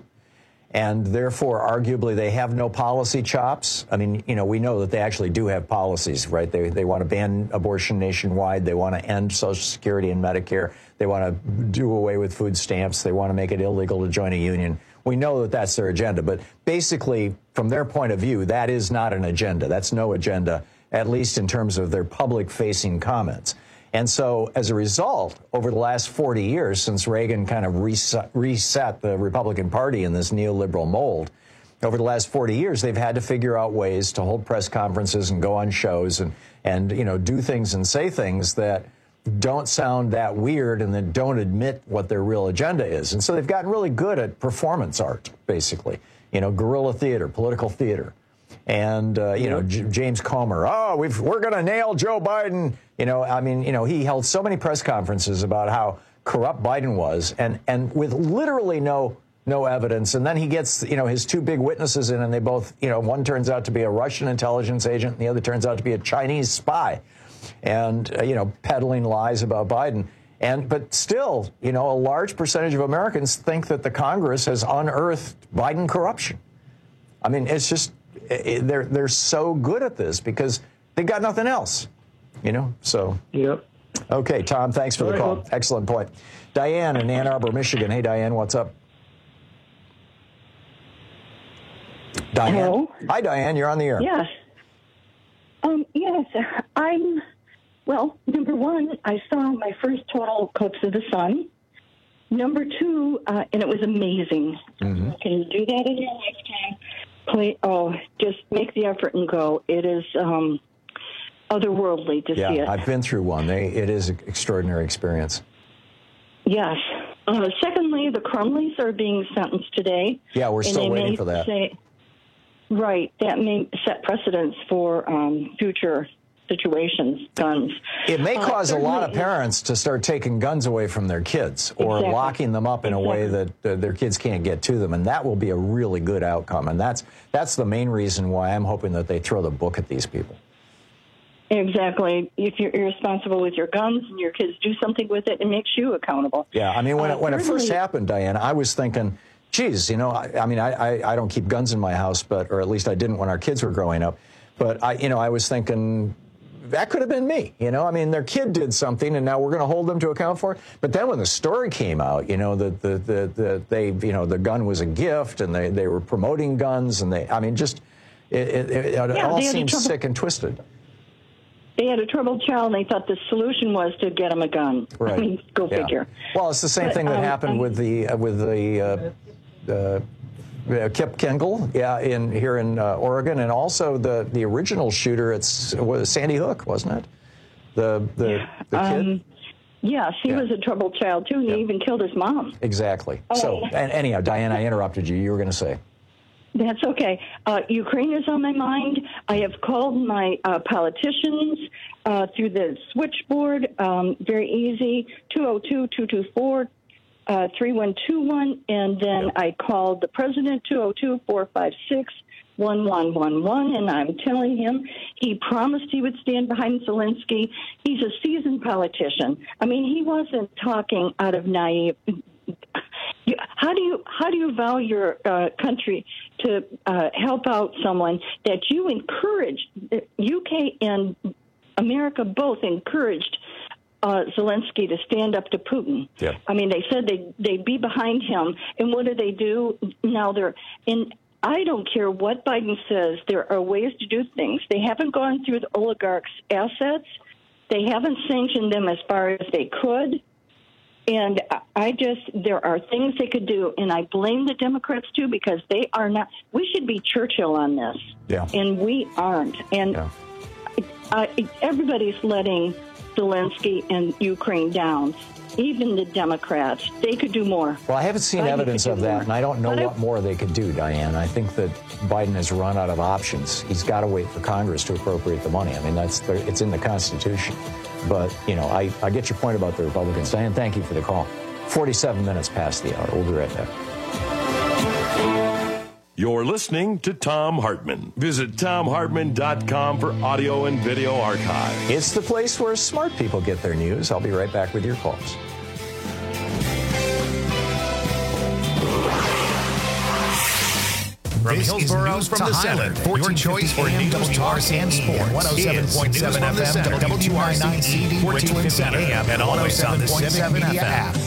and therefore, arguably, they have no policy chops. I mean, you know, we know that they actually do have policies, right? They they want to ban abortion nationwide. They want to end Social Security and Medicare. They want to do away with food stamps. They want to make it illegal to join a union. We know that that's their agenda. But basically, from their point of view, that is not an agenda. That's no agenda, at least in terms of their public-facing comments. And so, as a result, over the last forty years, since Reagan kind of reset, reset the Republican Party in this neoliberal mold, over the last forty years, they've had to figure out ways to hold press conferences and go on shows and, and you know, do things and say things that don't sound that weird and that don't admit what their real agenda is. And so they've gotten really good at performance art, basically, you know, guerrilla theater, political theater. And, uh, you know, J- James Comer, oh, we've, we're going to nail Joe Biden. You know, I mean, you know, he held so many press conferences about how corrupt Biden was, and, and with literally no no evidence. And then he gets, you know, his two big witnesses in, and they both, you know, one turns out to be a Russian intelligence agent, and the other turns out to be a Chinese spy, and, uh, you know, peddling lies about Biden. And but still, you know, a large percentage of Americans think that the Congress has unearthed Biden corruption. I mean, it's just it, they're they're so good at this because they got nothing else, you know. So yep. Okay, Tom, thanks for All the right, call. well- Excellent point. Diane in Ann Arbor, Michigan. Hey, Diane, what's up? Diane. Hello? Hi, Diane. You're on the air. Yes. Um, yes, I'm, well, number one, I saw my first total eclipse of the sun. Number two, uh, and it was amazing. Mm-hmm. You can do that in your lifetime. Play, oh, just make the effort and go. It is um, otherworldly to yeah, see it. I've been through one. They, it is an extraordinary experience. Yes. Uh, secondly, the Crumleys are being sentenced today. Yeah, we're and still they waiting may for that. Say, right. That may set precedents for um, future situations, guns. It may Uh, cause a lot of thirdly- parents to start taking guns away from their kids or Exactly. locking them up in a way that uh, their kids can't get to them, and that will be a really good outcome. And that's that's the main reason why I'm hoping that they throw the book at these people. Exactly. If you're irresponsible with your guns and your kids do something with it, it makes you accountable. Yeah, I mean, when Uh, it, when it first thirdly- happened, Diane, I was thinking, geez, you know, I, I mean, I, I, I don't keep guns in my house, but or at least I didn't when our kids were growing up. But I, you know, I was thinking that could have been me. You know, I mean, their kid did something, and now we're going to hold them to account for it. But then when the story came out, you know, that the, the, the they, you know, the gun was a gift, and they, they were promoting guns, and they, I mean, just it, it, it, it Yeah, all they had seems trouble- sick and twisted. They had a troubled child, and they thought the solution was to get them a gun. Right. I mean, go Yeah. figure. Well, it's the same But, thing that um, happened um, with the uh, with the uh, uh, uh, Kip Kingle, yeah, in here in uh, Oregon, and also the the original shooter. It's was Sandy Hook, wasn't it? The the the kid. Um, yes, he was a troubled child, too, and he even killed his mom. Exactly. Oh. So, and anyhow, Diane, I interrupted you. You were going to say. That's okay. Uh, Ukraine is on my mind. I have called my uh, politicians uh, through the switchboard. Um, very easy, two oh two, two two four, three one two one. And then I called the president, two oh two, four five six, one one one one. And I'm telling him he promised he would stand behind Zelensky. He's a seasoned politician. I mean, he wasn't talking out of naive. You, how do you how do you vow your uh, country to uh, help out someone that you encouraged? The U K and America both encouraged uh, Zelensky to stand up to Putin. Yeah. I mean, they said they they'd be behind him, and what do they do now? They're in. I don't care what Biden says. There are ways to do things. They haven't gone through the oligarchs' assets. They haven't sanctioned them as far as they could. And I just, there are things they could do, and I blame the Democrats, too, because they are not, we should be Churchill on this. Yeah. And we aren't. And Yeah. uh, everybody's letting Zelensky and Ukraine down, even the Democrats. They could do more. Well, I haven't seen Biden evidence could of do that, more. and I don't know But I- what more they could do, Diane. I think that Biden has run out of options. He's got to wait for Congress to appropriate the money. I mean, that's the, it's in the Constitution. But, you know, I, I get your point about the Republicans. Diane, thank you for the call. forty-seven minutes past the hour. We'll be right back. You're listening to Thom Hartmann. Visit Thom Hartmann dot com for audio and video archive. It's the place where smart people get their news. I'll be right back with your calls. From This Hillsborough is from to the Highland, center, your choice for news, talk, and sports. one oh seven point seven F M, W R C E, fourteen fifty A M, and always on the Civic Media app.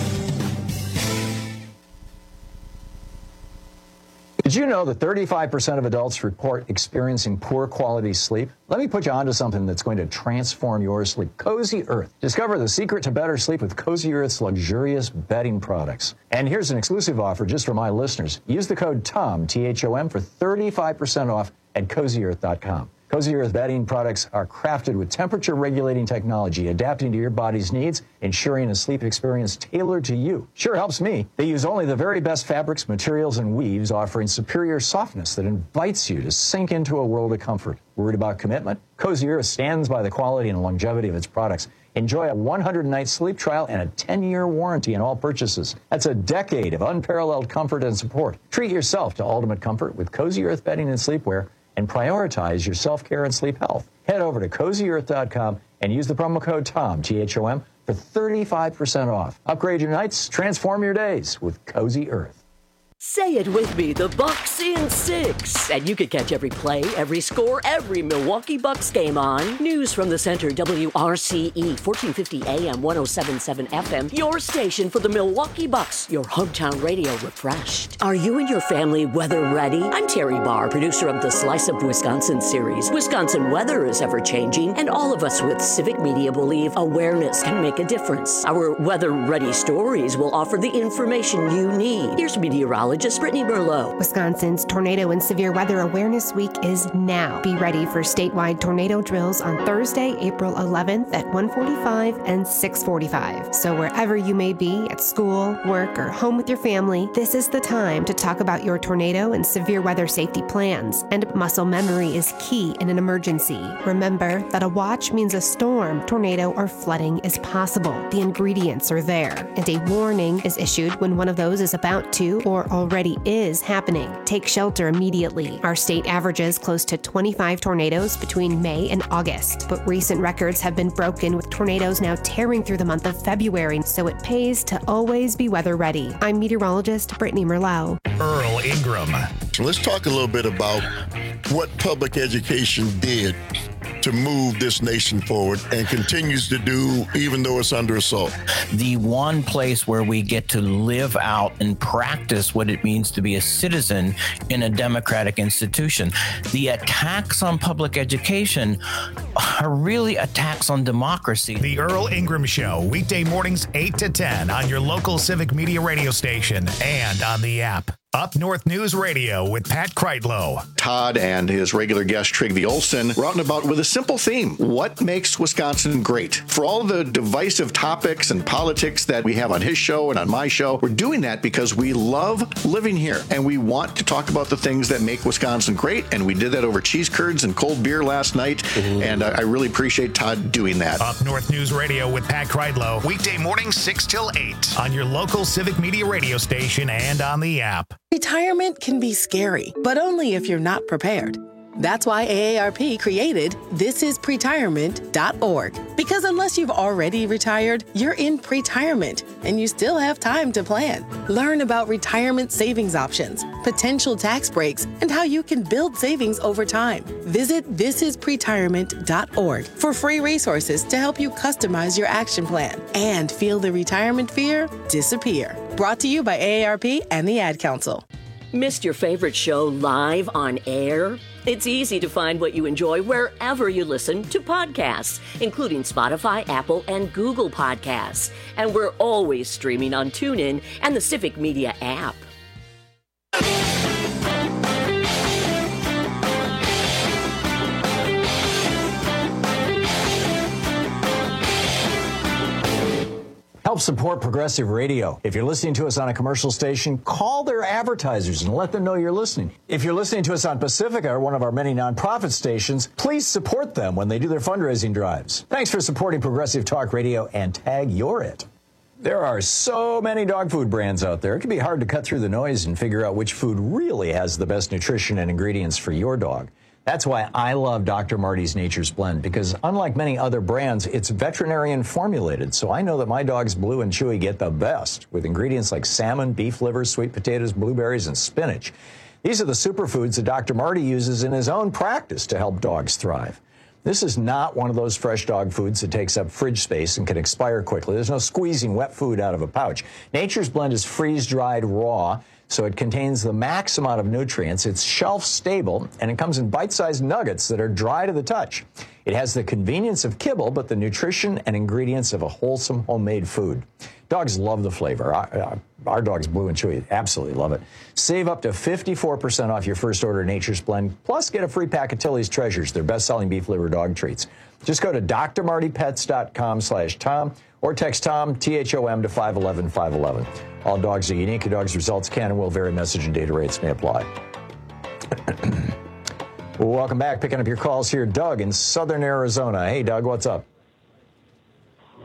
Did you know that thirty-five percent of adults report experiencing poor quality sleep? Let me put you onto something that's going to transform your sleep. Cozy Earth. Discover the secret to better sleep with Cozy Earth's luxurious bedding products. And here's an exclusive offer just for my listeners. Use the code THOM, T H O M, for thirty-five percent off at cozy earth dot com. Cozy Earth bedding products are crafted with temperature-regulating technology, adapting to your body's needs, ensuring a sleep experience tailored to you. Sure helps me. They use only the very best fabrics, materials, and weaves, offering superior softness that invites you to sink into a world of comfort. Worried about commitment? Cozy Earth stands by the quality and longevity of its products, Enjoy a one hundred night sleep trial and a ten year warranty on all purchases. That's a decade of unparalleled comfort and support. Treat yourself to ultimate comfort with Cozy Earth bedding and sleepwear, and prioritize your self-care and sleep health. Head over to cozy earth dot com and use the promo code TOM, T H O M, for thirty-five percent off. Upgrade your nights, transform your days with Cozy Earth. Say it with me, the Bucks in six. And you can catch every play, every score, every Milwaukee Bucks game on News from the Center, W R C E, fourteen fifty A M, ten seventy-seven F M. Your station for the Milwaukee Bucks, your hometown radio refreshed. Are you and your family weather ready? I'm Terry Barr, producer of the Slice of Wisconsin series. Wisconsin weather is ever-changing, and all of us with civic media believe awareness can make a difference. Our weather-ready stories will offer the information you need. Here's meteorologist Brittany Merlot. Wisconsin's Tornado and Severe Weather Awareness Week is now. Be ready for statewide tornado drills on Thursday, April eleventh at one forty-five and six forty-five. So wherever you may be, at school, work, or home with your family, this is the time to talk about your tornado and severe weather safety plans. And muscle memory is key in an emergency. Remember that a watch means a storm, tornado, or flooding is possible. The ingredients are there, and a warning is issued when one of those is about to or already is happening. Take shelter immediately. Our state averages close to twenty-five tornadoes between May and August, but recent records have been broken with tornadoes now tearing through the month of February, so it pays to always be weather ready. I'm meteorologist Brittany Merlot. Earl Ingram. Let's talk a little bit about what public education did to move this nation forward and continues to do even though it's under assault. The one place where we get to live out and practice what it means to be a citizen in a democratic institution. The attacks on public education are really attacks on democracy. The Earl Ingram Show, weekday mornings eight to ten on your local civic media radio station and on the app. Up North News Radio with Pat Kreitlow. Todd and his regular guest, Trygve Olsen, were out and about with a simple theme. What makes Wisconsin great? For all the divisive topics and politics that we have on his show and on my show, we're doing that because we love living here and we want to talk about the things that make Wisconsin great. And we did that over cheese curds and cold beer last night. Ooh. And I really appreciate Todd doing that. Up North News Radio with Pat Kreitlow, weekday mornings six till eight on your local civic media radio station and on the app. Retirement can be scary, but only if you're not prepared. That's why A A R P created this is pretirement dot org. Because unless you've already retired, you're in pretirement and you still have time to plan. Learn about retirement savings options, potential tax breaks, and how you can build savings over time. Visit this is pretirement dot org for free resources to help you customize your action plan and feel the retirement fear disappear. Brought to you by A A R P and the Ad Council. Missed your favorite show live on air? It's easy to find what you enjoy wherever you listen to podcasts, including Spotify, Apple, and Google Podcasts. And we're always streaming on TuneIn and the Civic Media app. Help support Progressive Radio. If you're listening to us on a commercial station, call their advertisers and let them know you're listening. If you're listening to us on Pacifica, or one of our many nonprofit stations, please support them when they do their fundraising drives. Thanks for supporting Progressive Talk Radio and tag you're it. There are so many dog food brands out there. It can be hard to cut through the noise and figure out which food really has the best nutrition and ingredients for your dog. That's why I love Doctor Marty's Nature's Blend, because unlike many other brands, it's veterinarian formulated. So I know that my dogs Blue and Chewy get the best with ingredients like salmon, beef liver, sweet potatoes, blueberries, and spinach. These are the superfoods that Doctor Marty uses in his own practice to help dogs thrive. This is not one of those fresh dog foods that takes up fridge space and can expire quickly. There's no squeezing wet food out of a pouch. Nature's Blend is freeze-dried raw, so it contains the max amount of nutrients. It's shelf-stable, and it comes in bite-sized nuggets that are dry to the touch. It has the convenience of kibble, but the nutrition and ingredients of a wholesome homemade food. Dogs love the flavor. Our, our dogs, Blue and Chewy, absolutely love it. Save up to fifty-four percent off your first order of Nature's Blend, plus get a free pack of Tilly's Treasures, their best-selling beef liver dog treats. Just go to d r marty pets dot com slash Tom or text Tom, T H O M, to five one one, five one one. All dogs are unique. Your dog's results can and will vary. Message and data rates may apply. Well, welcome back. Picking up your calls here, Doug in southern Arizona. Hey, Doug, what's up?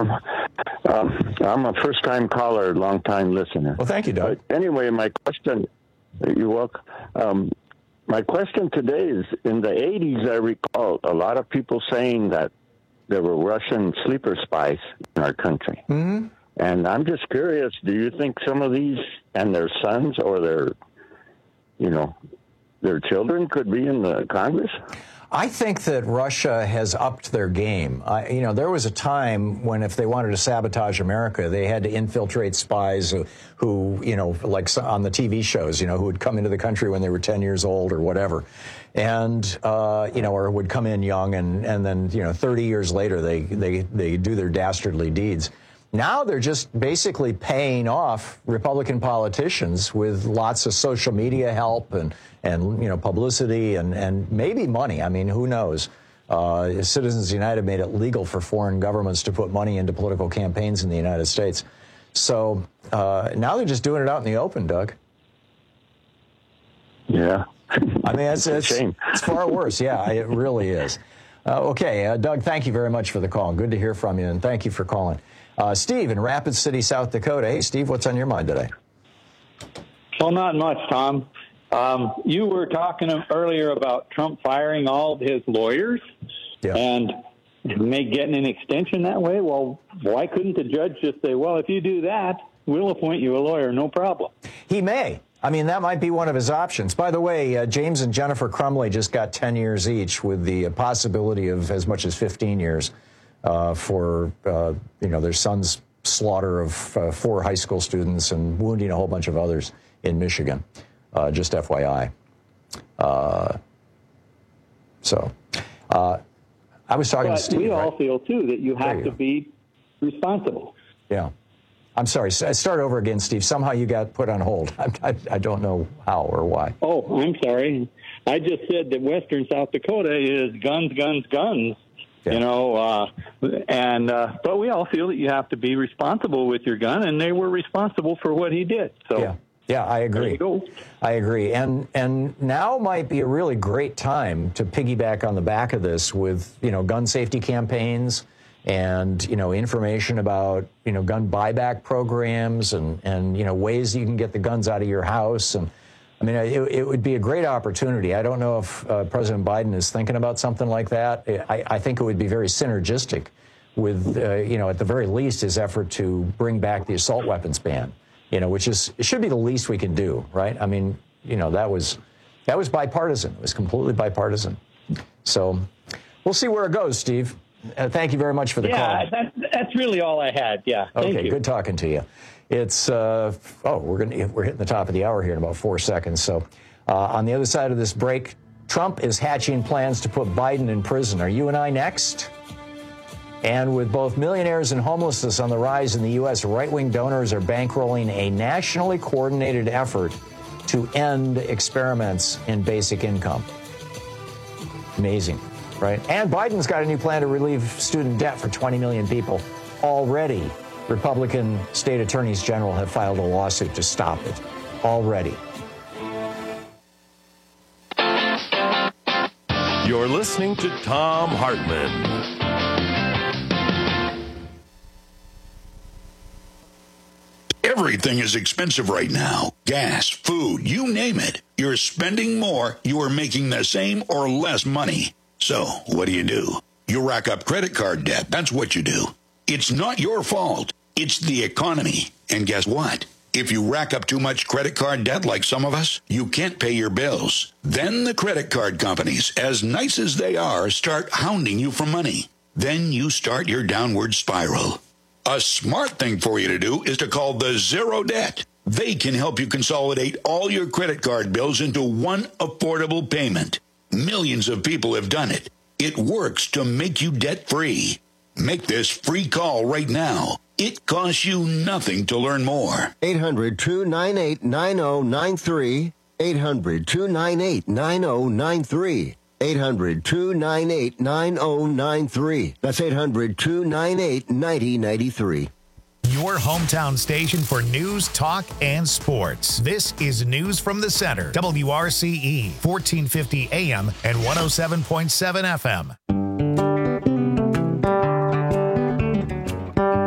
Tom. Um, I'm a first-time caller, long-time listener. Well, thank you, Doug. But anyway, my question, you're welcome. Um, my question today is, in the eighties, I recall a lot of people saying that there were Russian sleeper spies in our country. Mm-hmm. And I'm just curious, do you think some of these and their sons or their, you know, their children could be in the Congress? I think that Russia has upped their game. I, you know, there was a time when if they wanted to sabotage America, they had to infiltrate spies who, who, you know, like on the T V shows, you know, who would come into the country when they were ten years old or whatever. And, uh, you know, or would come in young and, and then, you know, thirty years later, they, they, they do their dastardly deeds. Now they're just basically paying off Republican politicians with lots of social media help and, and you know, publicity and, and maybe money. I mean, who knows? Uh, Citizens United made it legal for foreign governments to put money into political campaigns in the United States. So uh, now they're just doing it out in the open, Doug. Yeah. I mean, it's, it's, it's far worse. Yeah, it really is. Uh, okay, uh, Doug, thank you very much for the call. Good to hear from you, and thank you for calling. Uh, Steve in Rapid City, South Dakota. Hey, Steve, what's on your mind today? Well, not much, Tom. Um, you were talking earlier about Trump firing all of his lawyers yeah. and may getting an extension that way. Well, why couldn't the judge just say, well, if you do that, we'll appoint you a lawyer, no problem? He may. I mean, that might be one of his options. By the way, uh, James and Jennifer Crumley just got ten years each with the possibility of as much as fifteen years. Uh, for, uh, you know, their son's slaughter of uh, four high school students and wounding a whole bunch of others in Michigan, uh, just F Y I. Uh, so, uh, I was talking but to Steve. We all right? feel, too, that you have you to go. be responsible. Yeah. I'm sorry. Start over again, Steve. Somehow you got put on hold. I, I, I don't know how or why. Oh, I'm sorry. I just said that Western South Dakota is guns, guns, guns. Yeah. You know, uh, and uh, but we all feel that you have to be responsible with your gun, and they were responsible for what he did. So yeah, yeah, I agree. I agree, and and now might be a really great time to piggyback on the back of this with you know gun safety campaigns and you know information about you know gun buyback programs and and you know ways you can get the guns out of your house. And I mean, it, it would be a great opportunity. I don't know if uh, President Biden is thinking about something like that. I, I think it would be very synergistic with, uh, you know, at the very least, his effort to bring back the assault weapons ban, you know, which is, it should be the least we can do, right? I mean, you know, that was, that was bipartisan. It was completely bipartisan. So we'll see where it goes, Steve. Uh, thank you very much for the yeah, call. Yeah, that, that's really all I had. Yeah. Thank okay, you. Good talking to you. It's uh, oh, we're gonna we're hitting the top of the hour here in about four seconds. So, uh, on the other side of this break, Trump is hatching plans to put Biden in prison. Are you and I next? And with both millionaires and homelessness on the rise in the U S, right-wing donors are bankrolling a nationally coordinated effort to end experiments in basic income. Amazing, right? And Biden's got a new plan to relieve student debt for twenty million people already. Republican state attorneys general have filed a lawsuit to stop it already. You're listening to Thom Hartmann. Everything is expensive right now. Gas, food, you name it. You're spending more, you are making the same or less money. So, what do you do? You rack up credit card debt. That's what you do. It's not your fault. It's the economy. And guess what? If you rack up too much credit card debt like some of us, you can't pay your bills. Then the credit card companies, as nice as they are, start hounding you for money. Then you start your downward spiral. A smart thing for you to do is to call the Zero Debt. They can help you consolidate all your credit card bills into one affordable payment. Millions of people have done it. It works to make you debt-free. Make this free call right now. It costs you nothing to learn more. eight hundred, two nine eight, nine oh nine three. eight hundred, two nine eight, nine oh nine three. eight hundred, two nine eight, nine oh nine three. That's eight hundred, two nine eight, nine oh nine three. Your hometown station for news, talk, and sports. This is News from the Center. W R C E, fourteen fifty A M and one oh seven point seven F M.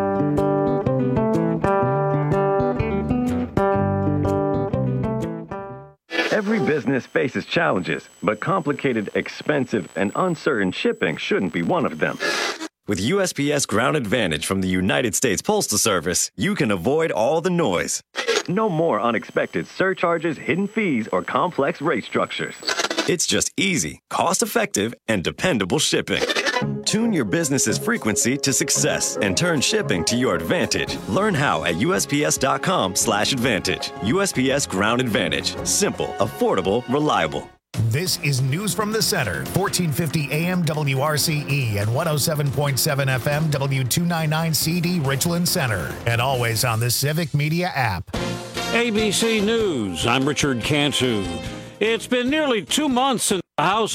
business faces challenges, but complicated, expensive, and uncertain shipping shouldn't be one of them. With U S P S Ground Advantage from the United States Postal Service, you can avoid all the noise. No more unexpected surcharges, hidden fees, or complex rate structures. It's just easy, cost-effective, and dependable shipping. Tune your business's frequency to success and turn shipping to your advantage. Learn how at U S P S dot com slash advantage. U S P S Ground Advantage. Simple, affordable, reliable. This is News from the Center, fourteen fifty A M W R C E and one oh seven point seven F M W two ninety-nine C D Richland Center. And always on the Civic Media app. A B C News, I'm Richard Cantu. It's been nearly two months since the House